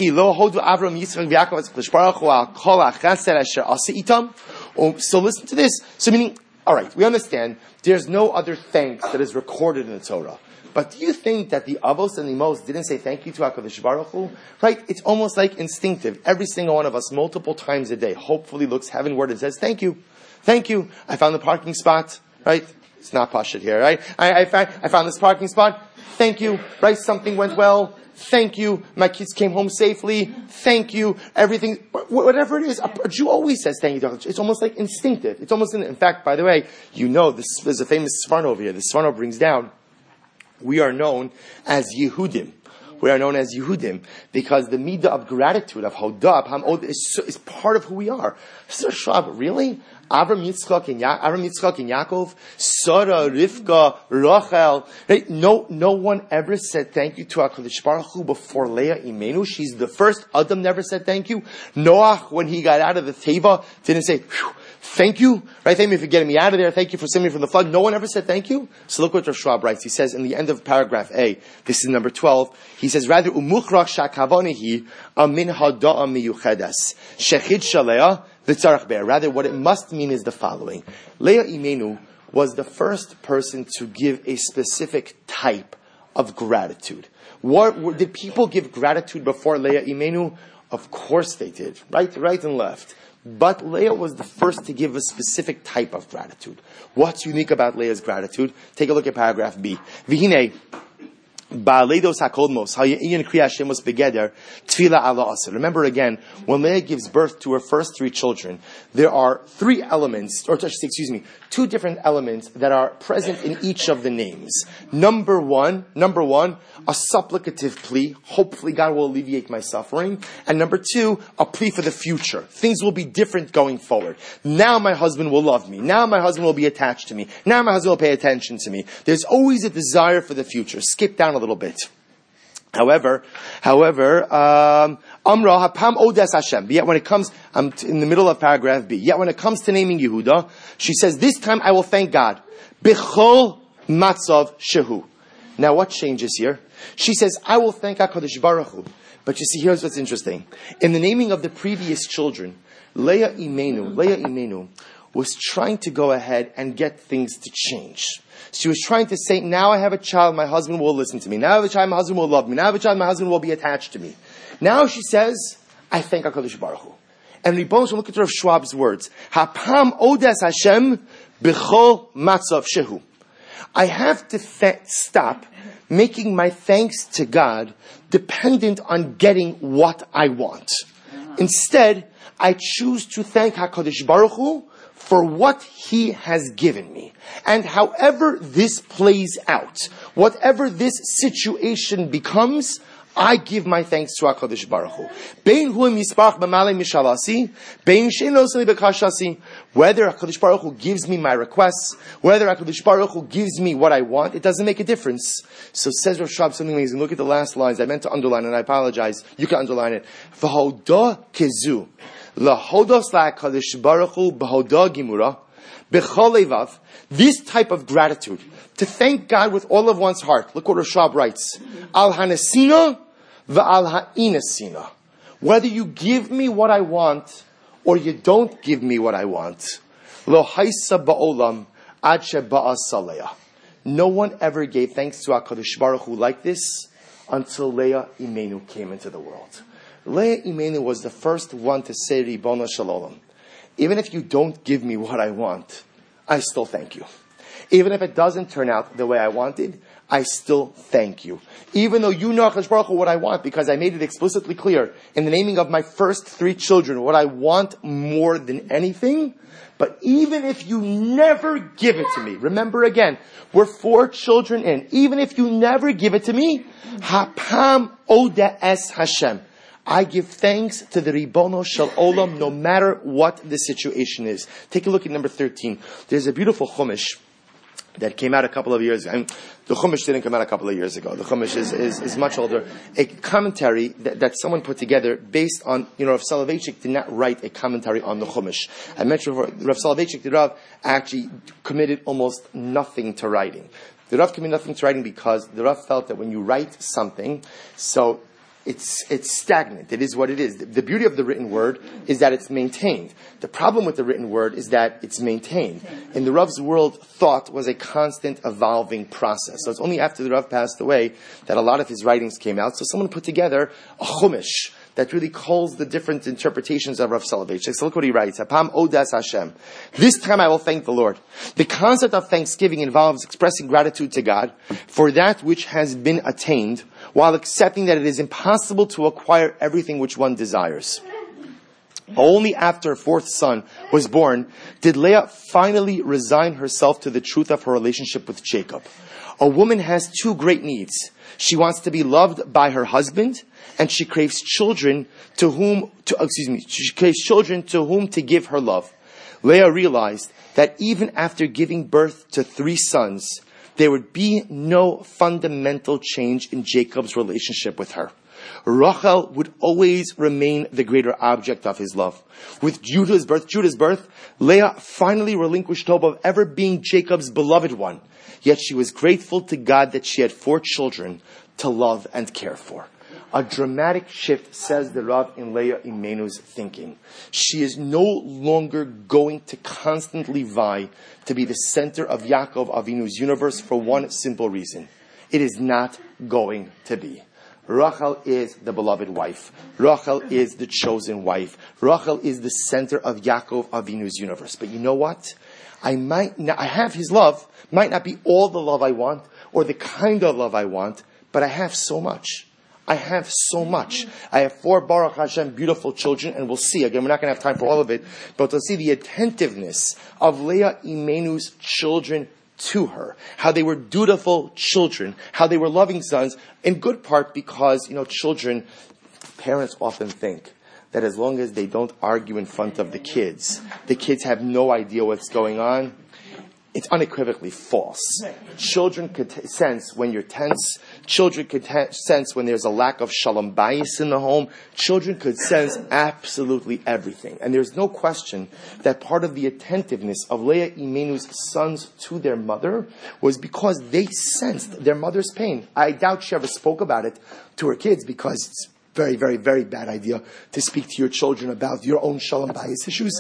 So listen to this. So meaning, alright, we understand there's no other thanks that is recorded in the Torah. But do you think that the Avos and the Imos didn't say thank you to HaKadosh Baruch Hu? Right? It's almost like instinctive. Every single one of us, multiple times a day, hopefully looks heavenward and says, thank you. Thank you. I found the parking spot. Right? It's not pashut here, right? I found this parking spot. Thank you. Right? Something went well. thank you. My kids came home safely, thank you. Everything, whatever it is, a Jew always says thank you. It's almost like instinctive. It's almost, in fact, by the way, there's a famous Sforno over here. The Sforno brings down, we are known as Yehudim. We are known as Yehudim because the midah of gratitude, of Hodah, is part of who we are. Sir Schwab, really? Avram Yitzchak and Yaakov, Sarah, Rivka, Rachel. Right? No one ever said thank you to HaKadosh Baruch Hu before Leah Imenu. She's the first. Adam never said thank you. Noach, when he got out of the Teva, didn't say, thank you. Right? Thank you for getting me out of there. Thank you for saving me from the flood. No one ever said thank you. So look what Rav Schwab writes. He says in the end of paragraph A, this is number 12, he says, rather, umuchrach shakavonehi amin hada'a miyuchedes. Shechid shalea. Rather, what it must mean is the following. Leah Imenu was the first person to give a specific type of gratitude. Did people give gratitude before Leah Imenu? Of course they did. Right and left. But Leah was the first to give a specific type of gratitude. What's unique about Leah's gratitude? Take a look at paragraph B. Vihine. Remember again, when Leah gives birth to her first three children, there are two different elements that are present in each of the names. Number one, a supplicative plea. Hopefully God will alleviate my suffering. And number two, a plea for the future. Things will be different going forward. Now my husband will love me. Now my husband will be attached to me. Now my husband will pay attention to me. There's always a desire for the future. Skip down a little bit. However, Amra hapam odes Hashem. Yet when it comes, I'm in the middle of paragraph B. Yet when it comes to naming Yehuda, she says, this time I will thank God. Bechol matzav shehu. Now what changes here? She says, I will thank HaKadosh Baruch Hu. But you see, here's what's interesting. In the naming of the previous children, Leah Imenu was trying to go ahead and get things to change. She was trying to say, now I have a child, my husband will listen to me. Now I have a child, my husband will love me. Now I have a child, my husband will be attached to me. Now she says, I thank HaKadosh Baruch Hu. And Ribbon Shalom, look at Rav Schwab's words. Hapam odes Hashem b'chol matzav shehu. I have to stop making my thanks to God dependent on getting what I want. Instead, I choose to thank HaKadosh Baruch Hu for what He has given me. And however this plays out, whatever this situation becomes, I give my thanks to HaKadosh Baruch Hu. Bein hu misparach b'malei mishalasi, bein she'eno oseh li b'kashasi. Whether HaKadosh Baruch Hu gives me my requests, whether HaKadosh Baruch Hu gives me what I want, it doesn't make a difference. So says Rav Schwab something amazing. Look at the last lines. I meant to underline and I apologize. You can underline it. V'hodah kezu. Lahodos la'HaKadosh Baruch Hu b'hodah gimura. B'chol levav. This type of gratitude, to thank God with all of one's heart. Look what Rav Schwab writes. Al hanesina v'al ha'inasina. Whether you give me what I want, or you don't give me what I want. Lo haisa ba'olam ad sheba'a saleah. No one ever gave thanks to HaKadosh Baruch Hu like this until Leah Imenu came into the world. Leah Imenu was the first one to say, Ribono Shel Olam, even if you don't give me what I want, I still thank you. Even if it doesn't turn out the way I wanted, I still thank you. Even though you know, HaKadosh Baruch Hu, what I want, because I made it explicitly clear in the naming of my first three children, what I want more than anything. But even if you never give it to me, remember again, we're 4 children in. Even if you never give it to me, hapam odes Hashem. I give thanks to the Ribono Shel Olam no matter what the situation is. Take a look at number 13. There's a beautiful Chumash that came out a couple of years ago. And the Chumash didn't come out a couple of years ago. The Chumash is much older. A commentary that someone put together based on, Rav Soloveitchik did not write a commentary on the Chumash. I mentioned before, Rav Soloveitchik, the Rav, actually committed almost nothing to writing. The Rav committed nothing to writing because the Rav felt that when you write something, so it's stagnant. It is what it is. The beauty of the written word is that it's maintained. The problem with the written word is that it's maintained. In the Rav's world, thought was a constant evolving process. So it's only after the Rav passed away that a lot of his writings came out. So someone put together a chumash that really calls the different interpretations of Rav Soloveitchik. So look what he writes. Hapam odas Hashem. This time I will thank the Lord. The concept of thanksgiving involves expressing gratitude to God for that which has been attained, while accepting that it is impossible to acquire everything which one desires. Only after her fourth son was born did Leah finally resign herself to the truth of her relationship with Jacob. A woman has two great needs. She wants to be loved by her husband, and she craves children to whom to give her love. Leah realized that even after giving birth to 3 sons, there would be no fundamental change in Jacob's relationship with her. Rachel would always remain the greater object of his love. With Judah's birth, Leah finally relinquished hope of ever being Jacob's beloved one. Yet she was grateful to God that she had 4 children to love and care for. A dramatic shift, says the Rav, in Leah Imenu's thinking. She is no longer going to constantly vie to be the center of Yaakov Avinu's universe for one simple reason. It is not going to be. Rachel is the beloved wife. Rachel is the chosen wife. Rachel is the center of Yaakov Avinu's universe. But you know what? I have his love. Might not be all the love I want or the kind of love I want, but I have so much. I have so much. I have 4 Baruch Hashem beautiful children, and we'll see. Again, we're not going to have time for all of it, but we'll see the attentiveness of Leah Imenu's children to her, how they were dutiful children, how they were loving sons, in good part because, parents often think that as long as they don't argue in front of the kids have no idea what's going on. It's unequivocally false. Children could sense when you're tense. Children could sense when there's a lack of shalom bayis in the home. Children could sense absolutely everything. And there's no question that part of the attentiveness of Leah Imenu's sons to their mother was because they sensed their mother's pain. I doubt she ever spoke about it to her kids because it's very, very, very bad idea to speak to your children about your own shalom bayis issues.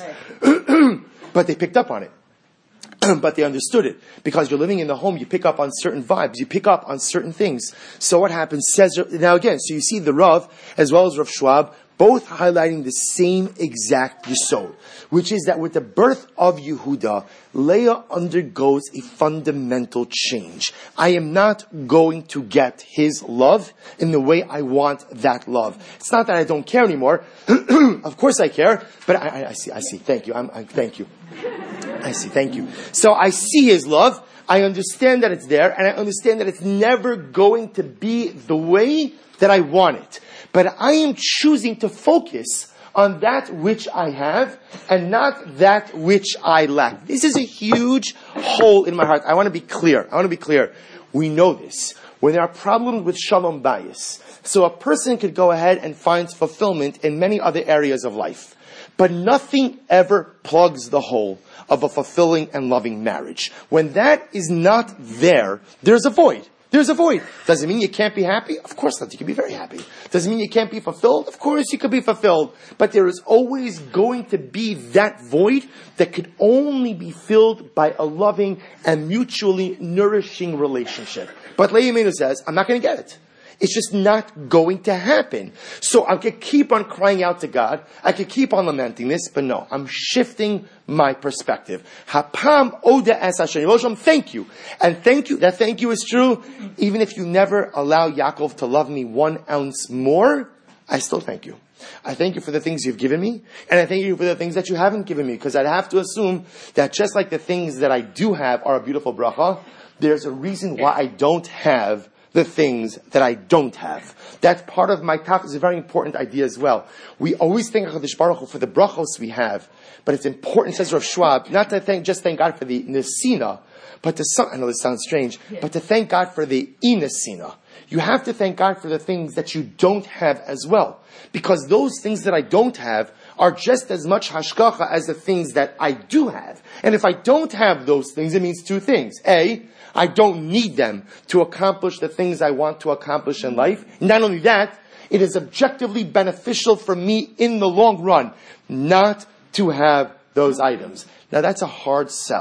But they picked up on it. But they understood it. Because you're living in the home, you pick up on certain vibes. You pick up on certain things. So what happens? Now again, so you see the Rav, as well as Rav Schwab, both highlighting the same exact yesod, which is that with the birth of Yehuda, Leah undergoes a fundamental change. I am not going to get his love in the way I want that love. It's not that I don't care anymore. Of course I care, but I see. Thank you. Thank you. I see. Thank you. So I see his love. I understand that it's there, and I understand that it's never going to be the way that I want it. But I am choosing to focus on that which I have and not that which I lack. This is a huge hole in my heart. I want to be clear. We know this. When there are problems with shalom bayis, so a person could go ahead and find fulfillment in many other areas of life. But nothing ever plugs the hole of a fulfilling and loving marriage. When that is not there, there's a void. There's a void. Does it mean you can't be happy? Of course not. You can be very happy. Does it mean you can't be fulfilled? Of course you could be fulfilled. But there is always going to be that void that could only be filled by a loving and mutually nourishing relationship. But Leah Imenu says, I'm not going to get it. It's just not going to happen. So I could keep on crying out to God. I could keep on lamenting this, but no, I'm shifting my perspective. Hapam oda es Hashem. Thank you. And thank you, that thank you is true. Even if you never allow Yaakov to love me 1 ounce more, I still thank you. I thank you for the things you've given me, and I thank you for the things that you haven't given me, because I'd have to assume that just like the things that I do have are a beautiful bracha, there's a reason why I don't have the things that I don't have. That's part of my taf. Is a very important idea as well. We always thank HaKadosh Baruch Hu for the brachos we have, but it's important, says Rav Schwab, not to thank God for the nesina, but I know this sounds strange, but to thank God for the inesina. You have to thank God for the things that you don't have as well. Because those things that I don't have are just as much hashgacha as the things that I do have. And if I don't have those things, it means 2 things. A, I don't need them to accomplish the things I want to accomplish in life. Not only that, it is objectively beneficial for me in the long run not to have those items. Now that's a hard sell.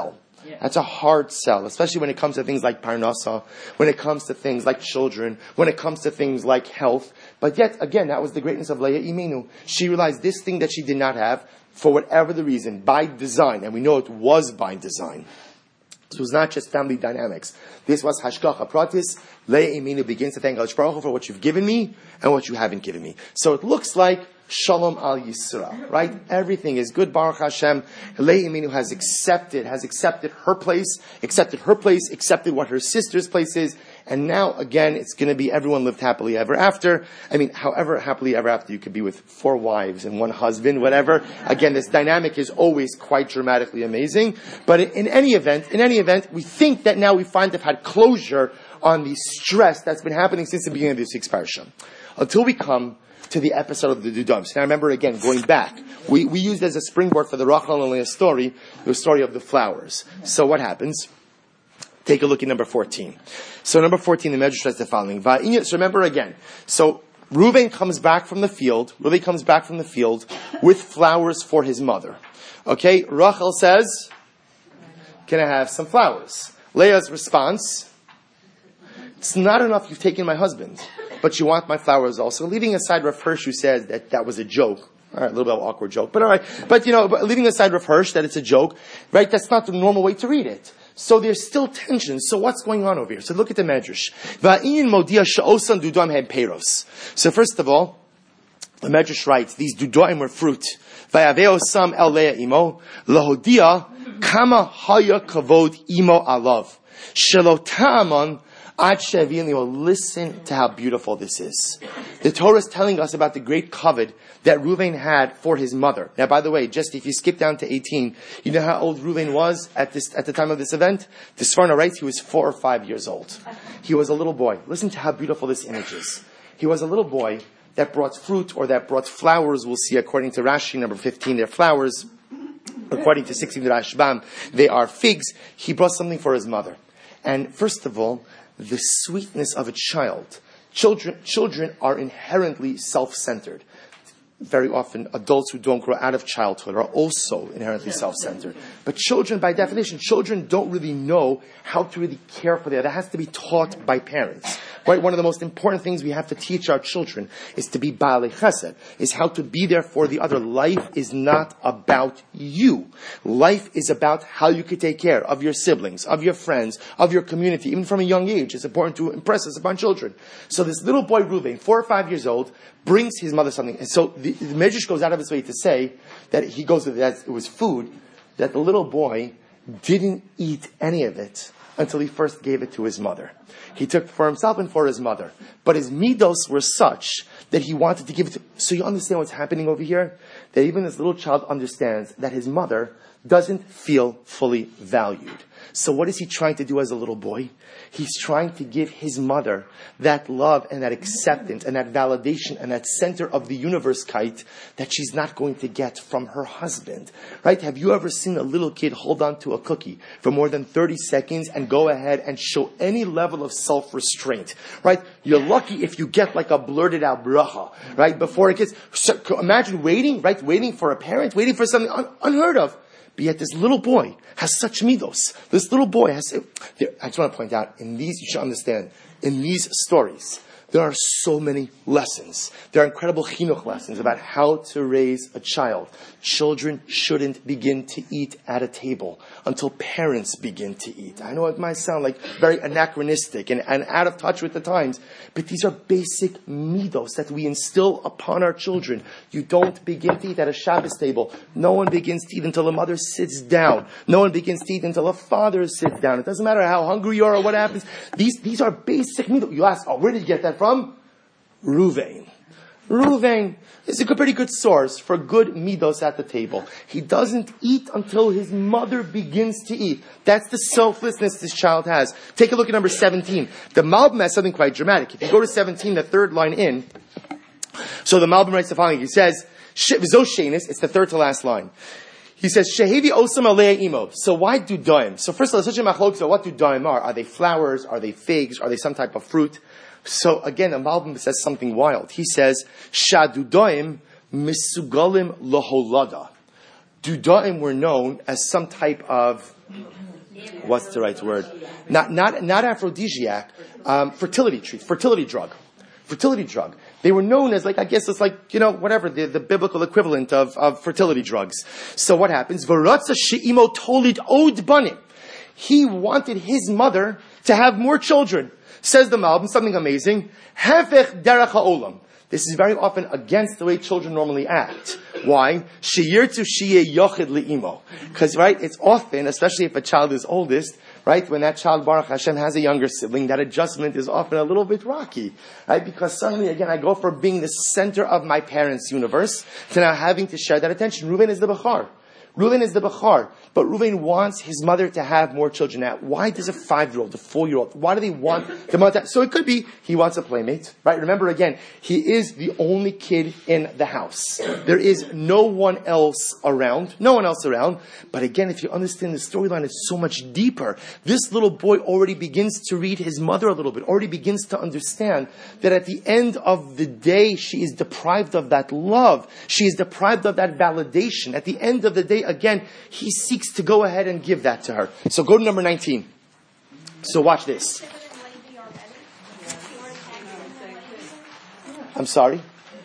That's a hard sell, especially when it comes to things like parnasa, when it comes to things like children, when it comes to things like health. But yet, again, that was the greatness of Leah Imenu. She realized this thing that she did not have, for whatever the reason, by design, and we know it was by design. This was not just family dynamics. This was hashgacha pratis. Leah Imenu begins to thank HaKadosh Baruch Hu for what you've given me and what you haven't given me. So it looks like Shalom al Yisra, right? Everything is good, Baruch Hashem. Leah Imenu has accepted her place, accepted what her sister's place is, and now, again, it's going to be everyone lived happily ever after. I mean, however happily ever after you could be with 4 wives and 1 husband, whatever. Again, this dynamic is always quite dramatically amazing. But in any event, we think that now we find they've had closure on the stress that's been happening since the beginning of this 6th parasha. Until we come to the episode of the Dudam. So now remember again, going back, we used as a springboard for the Rachel and Leah story, the story of the flowers. So what happens? Take a look at number 14. So number 14, the Medrash says the following. So remember again. So Reuven comes back from the field with flowers for his mother. Okay, Rachel says, can I have some flowers? Leah's response, it's not enough you've taken my husband, but you want my flowers also. Leaving aside Rav Hirsch, who says that was a joke. All right, a little bit of an awkward joke, but all right. But leaving aside Rav Hirsch, that it's a joke, right? That's not the normal way to read it. So there's still tension. So what's going on over here? So look at the Medrash. So first of all, the Medrash writes, these dudaim were fruit. Vayaveosam el Leah imo, lahodia kama haya kavod imo alav. Shelo ta'aman ad she'avili. Listen to how beautiful this is. The Torah is telling us about the great kavod that Reuven had for his mother. Now, by the way, just if you skip down to 18, you know how old Reuven was at the time of this event? The Sforno writes he was 4 or 5 years old. He was a little boy. Listen to how beautiful this image is. He was a little boy that brought fruit or that brought flowers. We'll see according to Rashi, number 15, they're flowers. According to 16, the Rashbam, they are figs. He brought something for his mother. And first of all, the sweetness of a child. Children are inherently self-centered. Very often, adults who don't grow out of childhood are also inherently self-centered. But children, by definition, children don't really know how to really care for them. That has to be taught by parents. Right? One of the most important things we have to teach our children is to be Baalei Chesed, is how to be there for the other. Life is not about you. Life is about how you can take care of your siblings, of your friends, of your community. Even from a young age, it's important to impress us upon children. So this little boy, Reuven, 4 or 5 years old, brings his mother something. And so the Medrash goes out of his way to say that it was food, that the little boy didn't eat any of it until he first gave it to his mother. He took for himself and for his mother. But his midos were such that he wanted to give it to... So you understand what's happening over here? That even this little child understands that his mother doesn't feel fully valued. So what is he trying to do as a little boy? He's trying to give his mother that love and that acceptance and that validation and that center of the universe kite that she's not going to get from her husband. Right? Have you ever seen a little kid hold on to a cookie for more than 30 seconds and go ahead and show any level of self-restraint? Right? You're lucky if you get like a blurted out bracha, right? Before it gets... So imagine waiting, right? Waiting for a parent, waiting for something unheard of. But yet this little boy has such midos. This little boy has... I just want to point out, in these, you should understand, in these stories, there are so many lessons. There are incredible chinuch lessons about how to raise a child. Children shouldn't begin to eat at a table until parents begin to eat. I know it might sound like very anachronistic and out of touch with the times, but these are basic midos that we instill upon our children. You don't begin to eat at a Shabbos table. No one begins to eat until a mother sits down. No one begins to eat until a father sits down. It doesn't matter how hungry you are or what happens. These are basic midos. You ask, where did you get that from? Reuven. Reuven is a pretty good source for good midos at the table. He doesn't eat until his mother begins to eat. That's the selflessness this child has. Take a look at number 17. The Malbim has something quite dramatic. If you go to 17, the third line in, so the Malbim writes the following. He says, V'zoshenis, it's the third to last line. He says, Shehevi osam alei imo. So why dudaim? So first of all, such a machlok, so what dudaim are? Are they flowers? Are they figs? Are they some type of fruit? So again, the Malbim says something wild. He says, Shadudaim misugalim loholada. Dudaim were known as some type of what's the right word? Not aphrodisiac, fertility drug. They were known as I guess it's whatever, the biblical equivalent of fertility drugs. So what happens? V'ratza she'imo tolid od banim. He wanted his mother to have more children. Says the Malbim, something amazing. Hefech derech ha'olam. This is very often against the way children normally act. Why? She'yirtu shi'eh yochid li'imo. Because, right, it's often, especially if a child is oldest, right, when that child, Baruch Hashem, has a younger sibling, that adjustment is often a little bit rocky. Right? Because suddenly, again, I go from being the center of my parents' universe to now having to share that attention. Reuven is the Bechar. But Reuven wants his mother to have more children. Now, why does a 5-year-old, a 4-year-old, why do they want the mother? So it could be he wants a playmate, right? Remember again, he is the only kid in the house. There is no one else around. But again, if you understand the storyline, it's so much deeper. This little boy already begins to read his mother a little bit, already begins to understand that at the end of the day, she is deprived of that love. She is deprived of that validation. At the end of the day, again, he seeks to go ahead and give that to her. So go to number 19. So watch this. I'm sorry?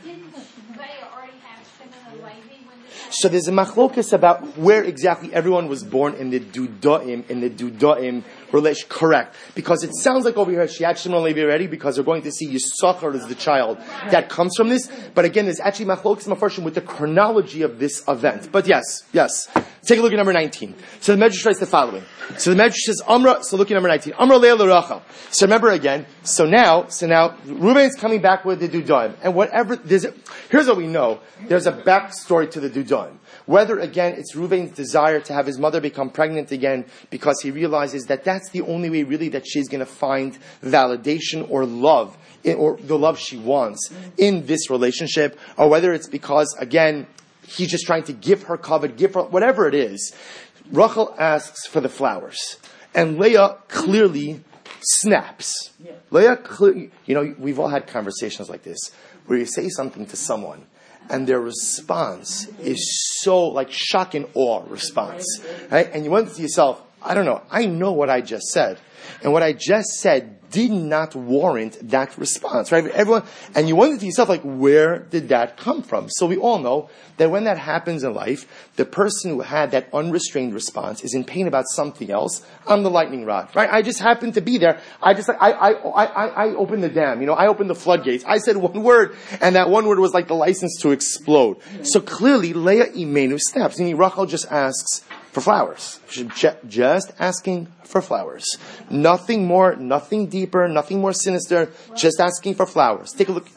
So there's a machlokas about where exactly everyone was born in the Dudaim relation. Correct. Because it sounds like over here, she had Shimon and Levi already, because we're going to see Yisachar is the child that comes from this. But again, there's actually machlokas mafarshim with the chronology of this event. But yes. Take a look at number 19. So the Medrash writes the following. So the Medrash says, so look at number 19. Amra Leah l'Rachel. So remember again, so now, Reuben's coming back with the Dudaim. And here's what we know. There's a backstory to the Dudaim. Whether, again, it's Reuben's desire to have his mother become pregnant again because he realizes that that's the only way really that she's going to find validation or love, or the love she wants in this relationship, or whether it's because, again, he's just trying to give her covet, give her, whatever it is. Rachel asks for the flowers. And Leah clearly snaps. We've all had conversations like this, where you say something to someone, and their response is so like shock and awe response. Right? And you wonder to yourself, I don't know, I know what I just said. And what I just said did not warrant that response, right? And you wonder to yourself, where did that come from? So we all know that when that happens in life, the person who had that unrestrained response is in pain about something else. I'm the lightning rod, right? I just happened to be there. I opened the dam, I opened the floodgates. I said one word, and that one word was like the license to explode. So clearly, Leah Imenu snaps. And Rachel just asks for flowers. Just asking for flowers. Nothing more, nothing deeper, nothing more sinister. Just asking for flowers. Take a look.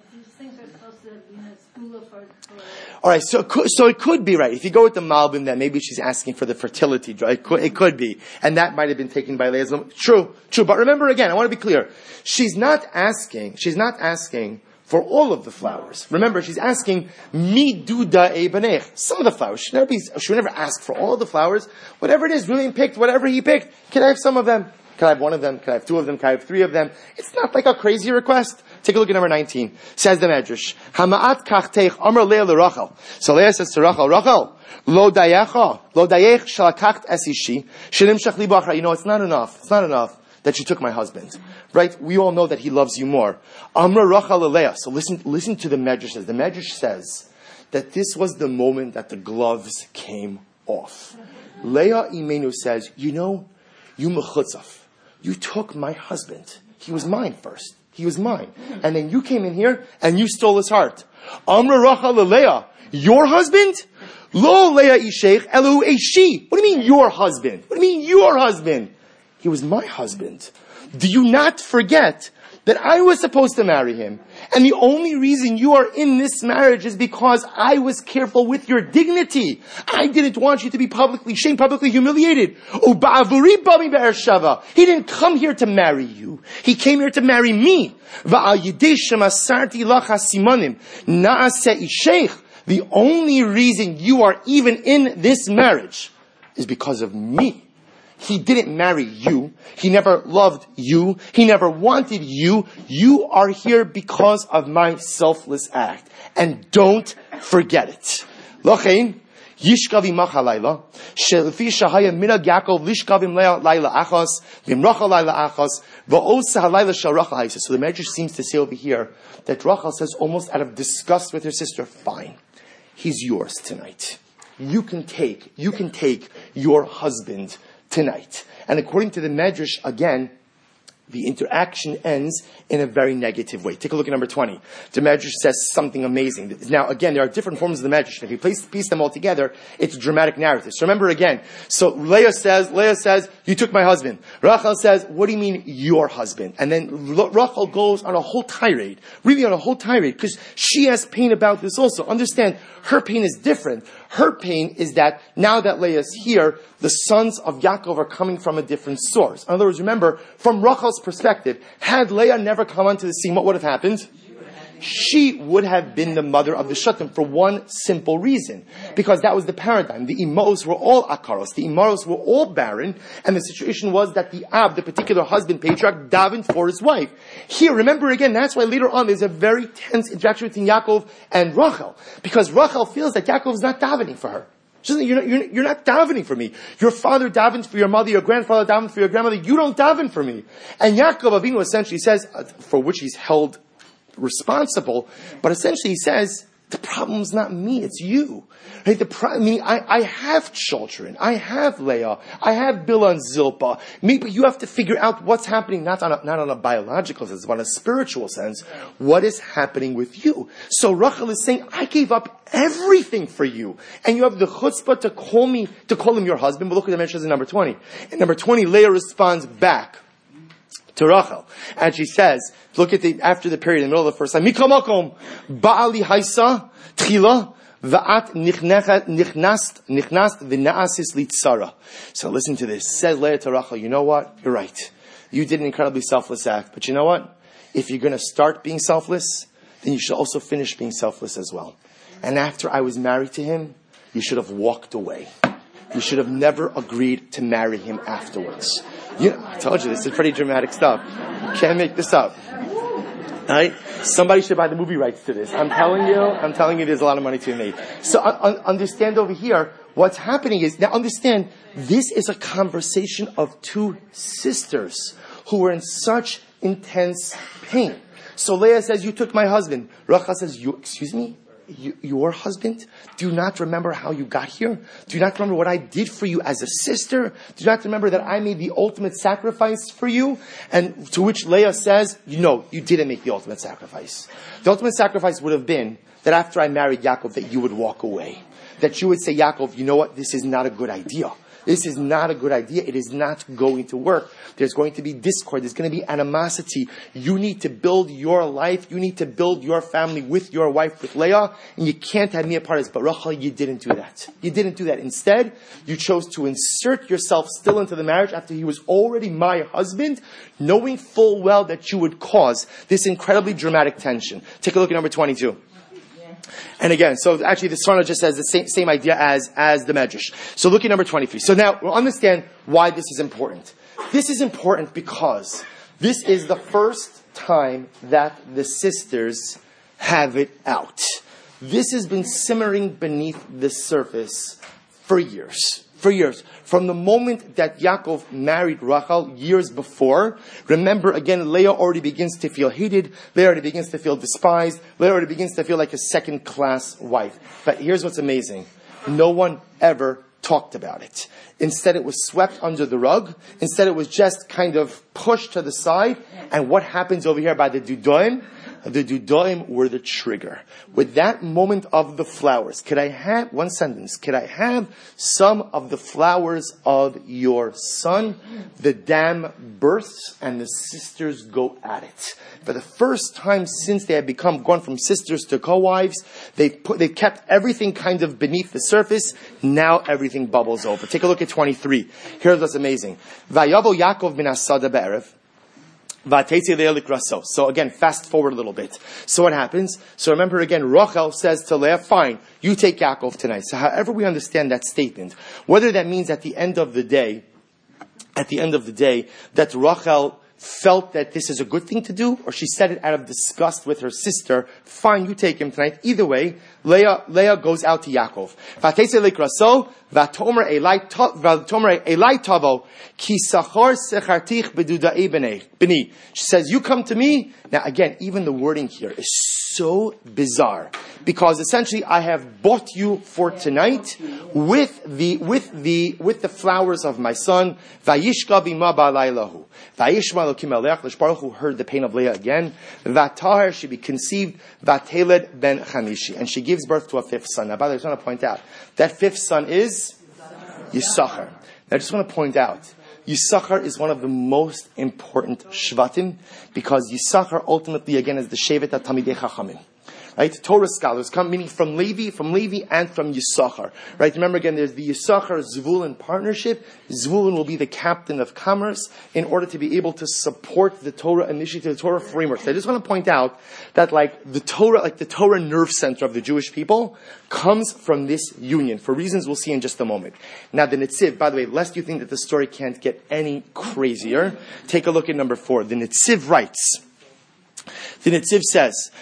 All right, so it could be right. If you go with the Malbim, that maybe she's asking for the fertility drug. It could be. And that might have been taken by Leah's. True. But remember again, I want to be clear. She's not asking for all of the flowers. Remember, she's asking, mi duda ebanech. Some of the flowers. She would never ask for all of the flowers. Whatever it is, Reuven picked, whatever he picked. Can I have some of them? Can I have one of them? Can I have two of them? Can I have three of them? It's not like a crazy request. Take a look at number 19. Says the Medrash, Hama'at kachtech amar Leah l'Rachel. So Leah says to Rachel, lo dayech shalakacht esishi, shenimshach li b'achra. It's not enough that you took my husband. Right? We all know that he loves you more. Amra Rachel Leah. So listen to the Medrash says. The Medrash says that this was the moment that the gloves came off. Leah Imenu says, you mechutzaf. You took my husband. He was mine first. He was mine. And then you came in here and you stole his heart. Amra Rachel Leah. Your husband? Lo Leah Isheich Elu Eishi. What do you mean your husband? What do you mean your husband? He was my husband. Do you not forget that I was supposed to marry him? And the only reason you are in this marriage is because I was careful with your dignity. I didn't want you to be publicly shamed, publicly humiliated. He didn't come here to marry you. He came here to marry me. The only reason you are even in this marriage is because of me. He didn't marry you. He never loved you. He never wanted you. You are here because of my selfless act. And don't forget it. Lochein, Yishkavi macha layla, shelefi shahaya minag Yaakov lishkavim layla achas, v'imracha layla achas, v'osa halayla shel Rachel haisa. So the Medrash seems to say over here that Rachel says almost out of disgust with her sister, fine, he's yours tonight. You can take your husband tonight. And according to the Medrash, again, the interaction ends in a very negative way. Take a look at number 20. The Medrash says something amazing. Now, again, there are different forms of the Medrash. If you piece them all together, it's a dramatic narrative. So remember again. So Leah says, you took my husband. Rachel says, what do you mean, your husband? And then Rachel goes on a whole tirade. Really on a whole tirade. Because she has pain about this also. Understand, her pain is different. Her pain is that now that Leah is here, the sons of Yaakov are coming from a different source. In other words, remember, from Rachel's perspective, had Leah never come onto the scene, what would have happened? She would have been the mother of the Shatim for one simple reason. Because that was the paradigm. The Imos were all Akaros. The Imaros were all barren. And the situation was that the Ab, the particular husband, patriarch, davened for his wife. Here, remember again, that's why later on there's a very tense interaction between Yaakov and Rachel. Because Rachel feels that Yaakov is not davening for her. She says, you're not davening for me. Your father davens for your mother, your grandfather davens for your grandmother. You don't daven for me. And Yaakov Avinu essentially says, for which he's held responsible, but essentially he says, the problem's not me, it's you. Right? I have children. I have Leah. I have Bilhah and Zilpah. But you have to figure out what's happening, not on a biological sense, but on a spiritual sense. What is happening with you? So Rachel is saying, I gave up everything for you. And you have the chutzpah to call him your husband. But look at the mentions in number 20. In number 20, Leah responds back to Rachel. And she says, look at after the period in the middle of the first line, Mikol makom, ba'ali haisa, tchila, va'at nichnast v'na'asis litzara. So listen to this. Says Leah to Rachel, you know what? You're right. You did an incredibly selfless act. But you know what? If you're going to start being selfless, then you should also finish being selfless as well. And after I was married to him, you should have walked away. You should have never agreed to marry him afterwards. I told you, this is pretty dramatic stuff. You can't make this up. Right? Somebody should buy the movie rights to this. I'm telling you there's a lot of money to be made. So understand over here, what's happening is, now understand, this is a conversation of two sisters who were in such intense pain. So Leah says, you took my husband. Rachel says, excuse me? Your husband? Do you not remember how you got here? Do you not remember what I did for you as a sister? Do you not remember that I made the ultimate sacrifice for you? And to which Leah says, no, you didn't make the ultimate sacrifice. The ultimate sacrifice would have been that after I married Yaakov, that you would walk away. That you would say, Yaakov, you know what? This is not a good idea. This is not a good idea. It is not going to work. There's going to be discord. There's going to be animosity. You need to build your life. You need to build your family with your wife, with Leah. And you can't have me a part of this. But Rachel, you didn't do that. You didn't do that. Instead, you chose to insert yourself still into the marriage after he was already my husband, knowing full well that you would cause this incredibly dramatic tension. Take a look at number 22. And again, so actually the Sforno just says the same idea as the Medrash. So look at number 23. So now we'll understand why this is important. This is important because this is the first time that the sisters have it out. This has been simmering beneath the surface for years. From the moment that Yaakov married Rachel years before, remember again, Leah already begins to feel hated. Leah already begins to feel despised. Leah already begins to feel like a second-class wife. But here's what's amazing. No one ever talked about it. Instead, it was swept under the rug. Instead, it was just kind of pushed to the side. And what happens over here by the Dudoim? The Dudoim were the trigger. With that moment of the flowers, could I have, one sentence, could I have some of the flowers of your son? The dam bursts and the sisters go at it. For the first time since they had gone from sisters to co-wives, they kept everything kind of beneath the surface. Now everything bubbles over. Take a look at 23. Here's what's amazing. Vayavo Yaakov min Asada be'erev. So again, fast forward a little bit. So what happens? So remember again, Rachel says to Leah, fine, you take Yaakov tonight. So however we understand that statement, whether that means at the end of the day, that Rachel felt that this is a good thing to do, or she said it out of disgust with her sister, fine, you take him tonight. Either way, Leah goes out to Yaakov. She says, you come to me. Now again, even the wording here is so bizarre, because essentially I have bought you for tonight with the flowers of my son. Vayishka bima ba'alaylahu. Vayishma Elokim Aleach. Baruch Hu heard the pain of Leah again. Vatahar, she be conceived. Vateled ben Chamishi, and she gives birth to a fifth son. Now, by the way, I just want to point out that fifth son is Yisachar. Now, I just want to point out, Yisachar is one of the most important Shvatim, because Yisachar ultimately, again, is the Shevet of Talmidei Chachamim. Right? Torah scholars come, meaning from Levi and from Yisachar. Right? Remember again, there's the Yisachar-Zvulun partnership. Zvulun will be the captain of commerce in order to be able to support the Torah initiative, the Torah framework. So I just want to point out that the Torah nerve center of the Jewish people comes from this union, for reasons we'll see in just a moment. Now the Netziv, by the way, lest you think that the story can't get any crazier, take a look at number 4. The Netziv writes, the Netziv says,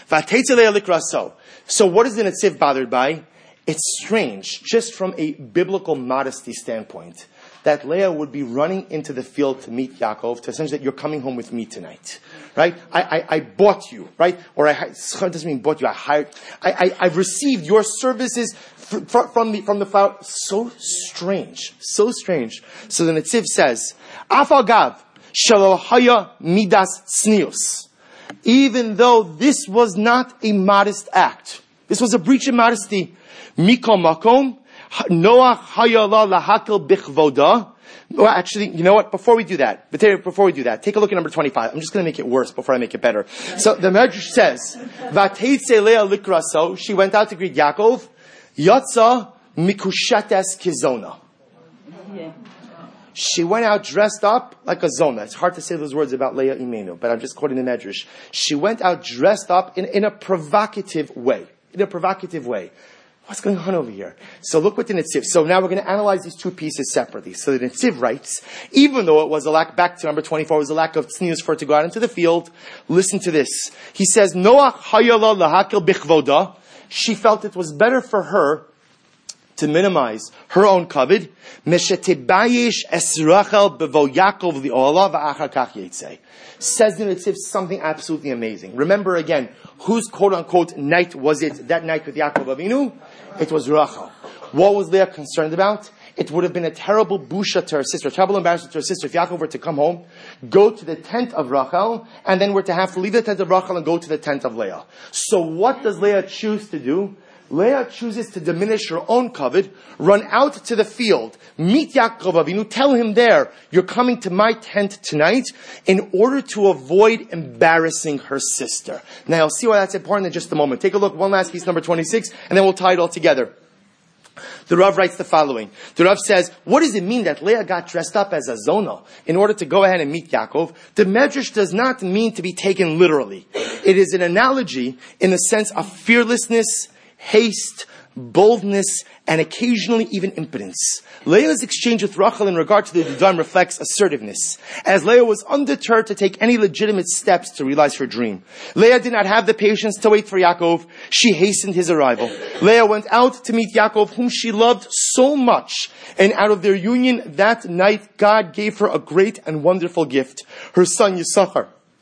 so what is the Netziv bothered by? It's strange, just from a biblical modesty standpoint, that Leah would be running into the field to meet Yaakov, to essentially that you're coming home with me tonight. Right? I bought you, right? Or it doesn't mean bought you, I hired, I've received your services from the flower. So strange. So strange. So the Netziv says, Afagav, Shalohaya Midas Snius. Even though this was not a modest act, this was a breach of modesty. Mikol makom, Noach hayala lahakel bichvoda. Well, actually, you know what? Before we do that, take a look at number 25. I'm just going to make it worse before I make it better. So the Medrash says, Vateitze Leah likraso. She went out to greet Yaakov. Yatsa mikushetes kizona. She went out dressed up like a zona. It's hard to say those words about Leah Imenu, but I'm just quoting the Medrash. She went out dressed up in a provocative way. What's going on over here? So look what the Netziv. So now we're going to analyze these two pieces separately. So the Netziv writes, even though it was a lack, back to number 24, it was a lack of tznius for her to go out into the field, listen to this. He says, Noach hayala lahakel bichvoda. She felt it was better for her to minimize her own kavod, says the Netziv something absolutely amazing. Remember again, whose quote-unquote night was it, that night with Yaakov Avinu? It was Rachel. What was Leah concerned about? It would have been a terrible busha to her sister, a terrible embarrassment to her sister if Yaakov were to come home, go to the tent of Rachel, and then were to have to leave the tent of Rachel and go to the tent of Leah. So what does Leah choose to do? Leah chooses to diminish her own kavod, run out to the field, meet Yaakov Avinu, tell him there, you're coming to my tent tonight, in order to avoid embarrassing her sister. Now, you'll see why that's important in just a moment. Take a look, one last piece, number 26, and then we'll tie it all together. The Rav writes the following. The Rav says, what does it mean that Leah got dressed up as a zona in order to go ahead and meet Yaakov? The Medrash does not mean to be taken literally. It is an analogy in the sense of fearlessness, haste, boldness, and occasionally even impotence. Leah's exchange with Rachel in regard to the Dudaim reflects assertiveness, as Leah was undeterred to take any legitimate steps to realize her dream. Leah did not have the patience to wait for Yaakov. She hastened his arrival. Leah went out to meet Yaakov, whom she loved so much, and out of their union that night, God gave her a great and wonderful gift, her son Yisachar,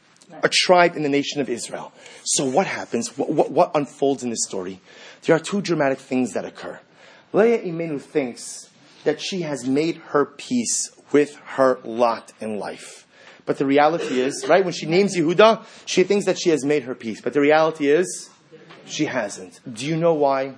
a tribe in the nation of Israel. So what happens? What unfolds in this story? There are two dramatic things that occur. Leah Imenu thinks that she has made her peace with her lot in life. But the reality is, right, when she names Yehuda, she thinks that she has made her peace. But the reality is, she hasn't. Do you know why?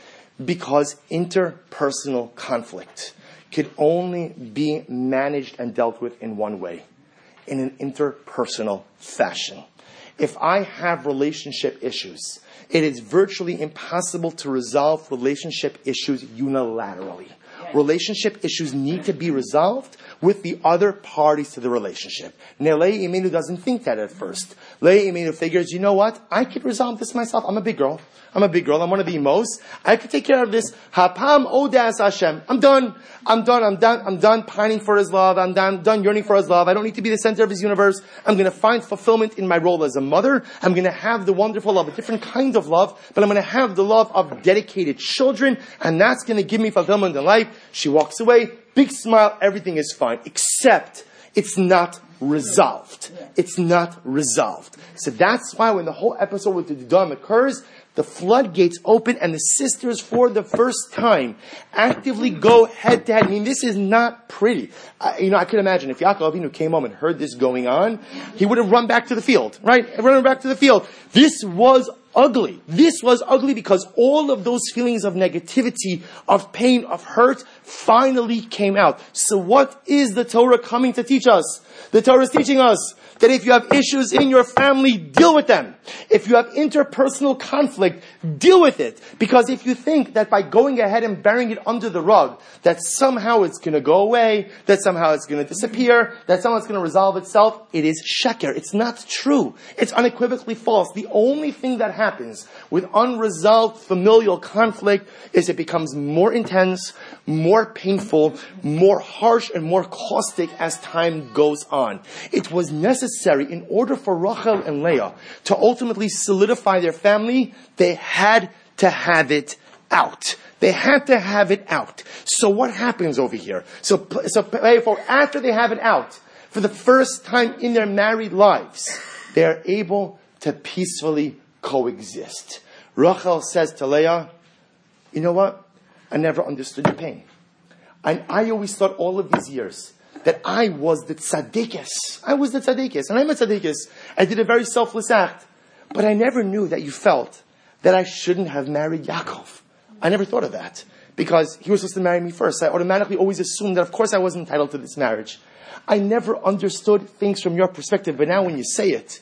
Because interpersonal conflict could only be managed and dealt with in one way. In an interpersonal fashion. If I have relationship issues, it is virtually impossible to resolve relationship issues unilaterally. Relationship issues need to be resolved with the other parties to the relationship. Leah Imenu doesn't think that at first. Leah Imenu figures, you know what? I could resolve this myself. I'm a big girl. I'm one of the most. I could take care of this. Hapam odas Hashem. I'm done pining for His love. I'm done yearning for His love. I don't need to be the center of His universe. I'm going to find fulfillment in my role as a mother. I'm going to have the wonderful love, a different kind of love, but I'm going to have the love of dedicated children, and that's going to give me fulfillment in life. She walks away, big smile, everything is fine, except it's not resolved. It's not resolved. So that's why when the whole episode with the Dam occurs, the floodgates open and the sisters, for the first time, actively go head to head. I mean, this is not pretty. I can imagine if Yaakov Avinu came home and heard this going on, he would have run back to the field, right? Run back to the field. This was ugly. This was ugly because all of those feelings of negativity, of pain, of hurt, finally came out. So what is the Torah coming to teach us? The Torah is teaching us that if you have issues in your family, deal with them. If you have interpersonal conflict, deal with it. Because if you think that by going ahead and burying it under the rug, that somehow it's going to go away, that somehow it's going to disappear, that somehow it's going to resolve itself, it is sheker. It's not true. It's unequivocally false. The only thing that happens with unresolved familial conflict is it becomes more intense, more painful, more harsh, and more caustic as time goes on. It was necessary in order for Rachel and Leah to ultimately solidify their family. They had to have it out. They had to have it out. So what happens over here? So therefore, after they have it out, for the first time in their married lives, they are able to peacefully coexist. Rachel says to Leah, you know what? I never understood your pain. And I always thought all of these years that I was the tzaddikis. I was the tzaddikis. And I'm a tzaddikis. I did a very selfless act. But I never knew that you felt that I shouldn't have married Yaakov. I never thought of that. Because he was supposed to marry me first. I automatically always assumed that of course I wasn't entitled to this marriage. I never understood things from your perspective. But now when you say it,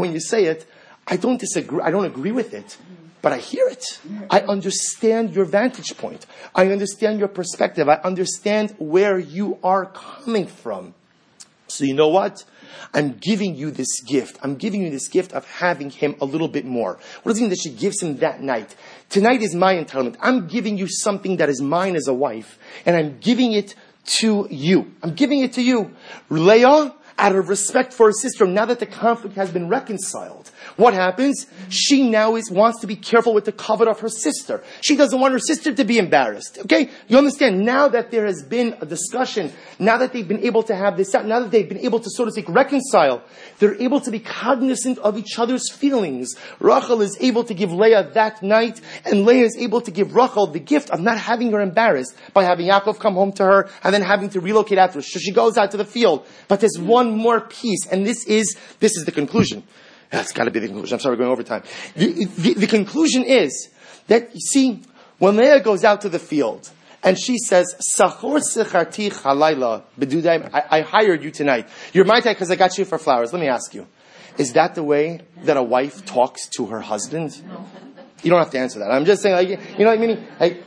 I don't disagree. I don't agree with it. But I hear it. I understand your vantage point. I understand your perspective. I understand where you are coming from. So you know what? I'm giving you this gift. I'm giving you this gift of having him a little bit more. What does it mean that she gives him that night? Tonight is my entitlement. I'm giving you something that is mine as a wife. And I'm giving it to you. I'm giving it to you. Leah, out of respect for her sister, now that the conflict has been reconciled, what happens? She now wants to be careful with the covet of her sister. She doesn't want her sister to be embarrassed. Okay? You understand? Now that there has been a discussion, now that they've been able to have this out, now that they've been able to, so to speak, reconcile, they're able to be cognizant of each other's feelings. Rachel is able to give Leah that night, and Leah is able to give Rachel the gift of not having her embarrassed by having Yaakov come home to her and then having to relocate afterwards. So she goes out to the field. But there's one more piece, and this is the conclusion. That's got to be the conclusion. I'm sorry, we're going over time. The conclusion is that, you see, when Leah goes out to the field and she says, Sachor secharti halayla b'dudai, I hired you tonight. You're my type because I got you for flowers. Let me ask you, is that the way that a wife talks to her husband? You don't have to answer that. I'm just saying, you know what I mean?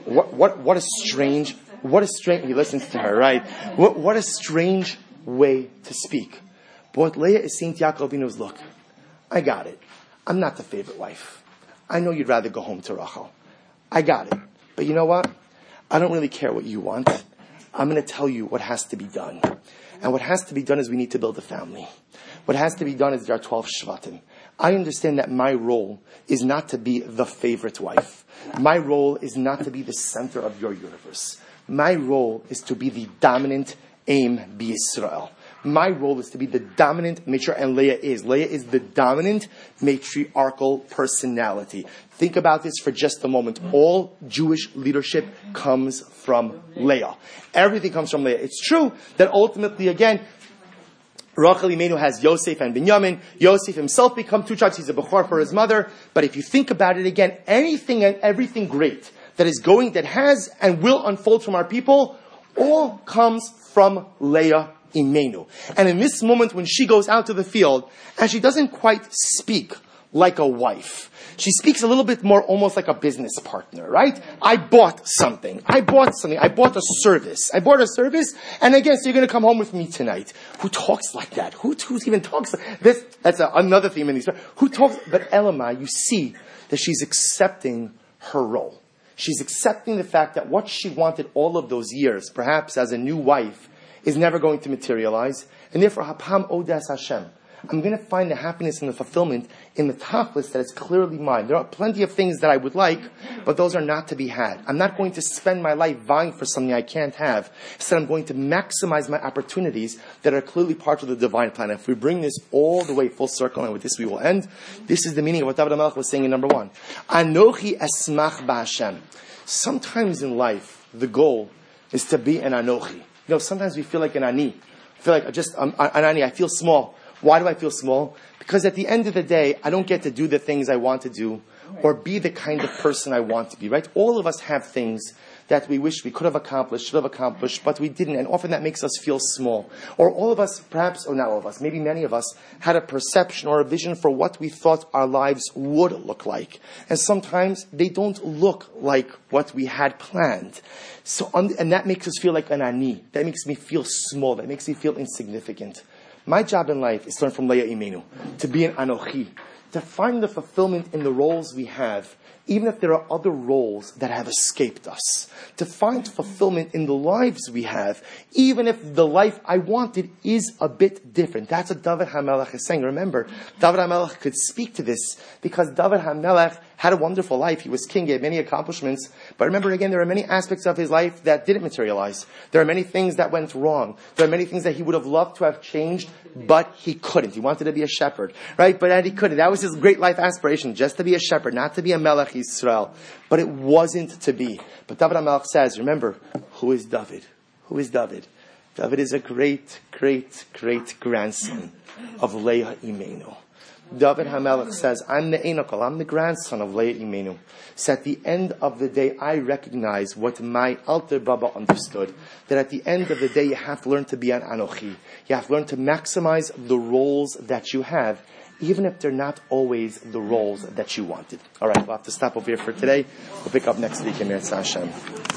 What a strange, he listens to her, right? What a strange way to speak. But what Leah is saying to Yaakov Avinu is, look, I got it. I'm not the favorite wife. I know you'd rather go home to Rachel. I got it. But you know what? I don't really care what you want. I'm going to tell you what has to be done. And what has to be done is we need to build a family. What has to be done is there are 12 Shvatim. I understand that my role is not to be the favorite wife. My role is not to be the center of your universe. My role is to be the dominant aim b'Yisrael. My role is to be the dominant matriarch, and Leah is. Leah is the dominant matriarchal personality. Think about this for just a moment. All Jewish leadership comes from Leah. Everything comes from Leah. It's true that ultimately, again, Rachel Imenu has Yosef and Binyamin. Yosef himself becomes two tribes. He's a Bechor for his mother. But if you think about it again, anything and everything great that has and will unfold from our people all comes from Leah Imenu. And in this moment when she goes out to the field, and she doesn't quite speak like a wife. She speaks a little bit more almost like a business partner, right? I bought something. I bought a service. And again, so you're going to come home with me tonight. Who talks like that? Who even talks like this? That's another theme in these. Who talks? But Elamai, you see that she's accepting her role. She's accepting the fact that what she wanted all of those years, perhaps as a new wife, is never going to materialize. And therefore, Hapam Odas Hashem. I'm going to find the happiness and the fulfillment in the tachlis that is clearly mine. There are plenty of things that I would like, but those are not to be had. I'm not going to spend my life vying for something I can't have. Instead, I'm going to maximize my opportunities that are clearly part of the divine plan. If we bring this all the way full circle, and with this we will end, this is the meaning of what David HaMelech was saying in number 1. Anochi esmach ba'Hashem. Sometimes in life, the goal is to be an anochi. Sometimes we feel like an ani. I feel like an ani. I feel small. Why do I feel small? Because at the end of the day, I don't get to do the things I want to do or be the kind of person I want to be, right? All of us have things that we wish we could have accomplished, should have accomplished, but we didn't. And often that makes us feel small. Or all of us, perhaps, or not all of us, maybe many of us, had a perception or a vision for what we thought our lives would look like. And sometimes they don't look like what we had planned. And that makes us feel like an ani. That makes me feel small. That makes me feel insignificant. My job in life is to learn from Leah Imenu, to be an anochi, to find the fulfillment in the roles we have, even if there are other roles that have escaped us. To find fulfillment in the lives we have, even if the life I wanted is a bit different. That's what David HaMelech is saying. Remember, David HaMelech could speak to this because David HaMelech had a wonderful life. He was king, he had many accomplishments. But remember again, there are many aspects of his life that didn't materialize. There are many things that went wrong. There are many things that he would have loved to have changed, but he couldn't. He wanted to be a shepherd, right? But he couldn't. That was his great life aspiration, just to be a shepherd, not to be a Melech Yisrael. But it wasn't to be. But David HaMelech says, remember, who is David? Who is David? David is a great, great, great grandson of Leah Imenu. David HaMelech says, I'm the Einokol, I'm the grandson of Leah Imenu. So at the end of the day, I recognize what my Alter Baba understood. That at the end of the day, you have to learn to be an Anochi. You have to learn to maximize the roles that you have, even if they're not always the roles that you wanted. All right, we'll have to stop over here for today. We'll pick up next week in Mitzvah Hashem.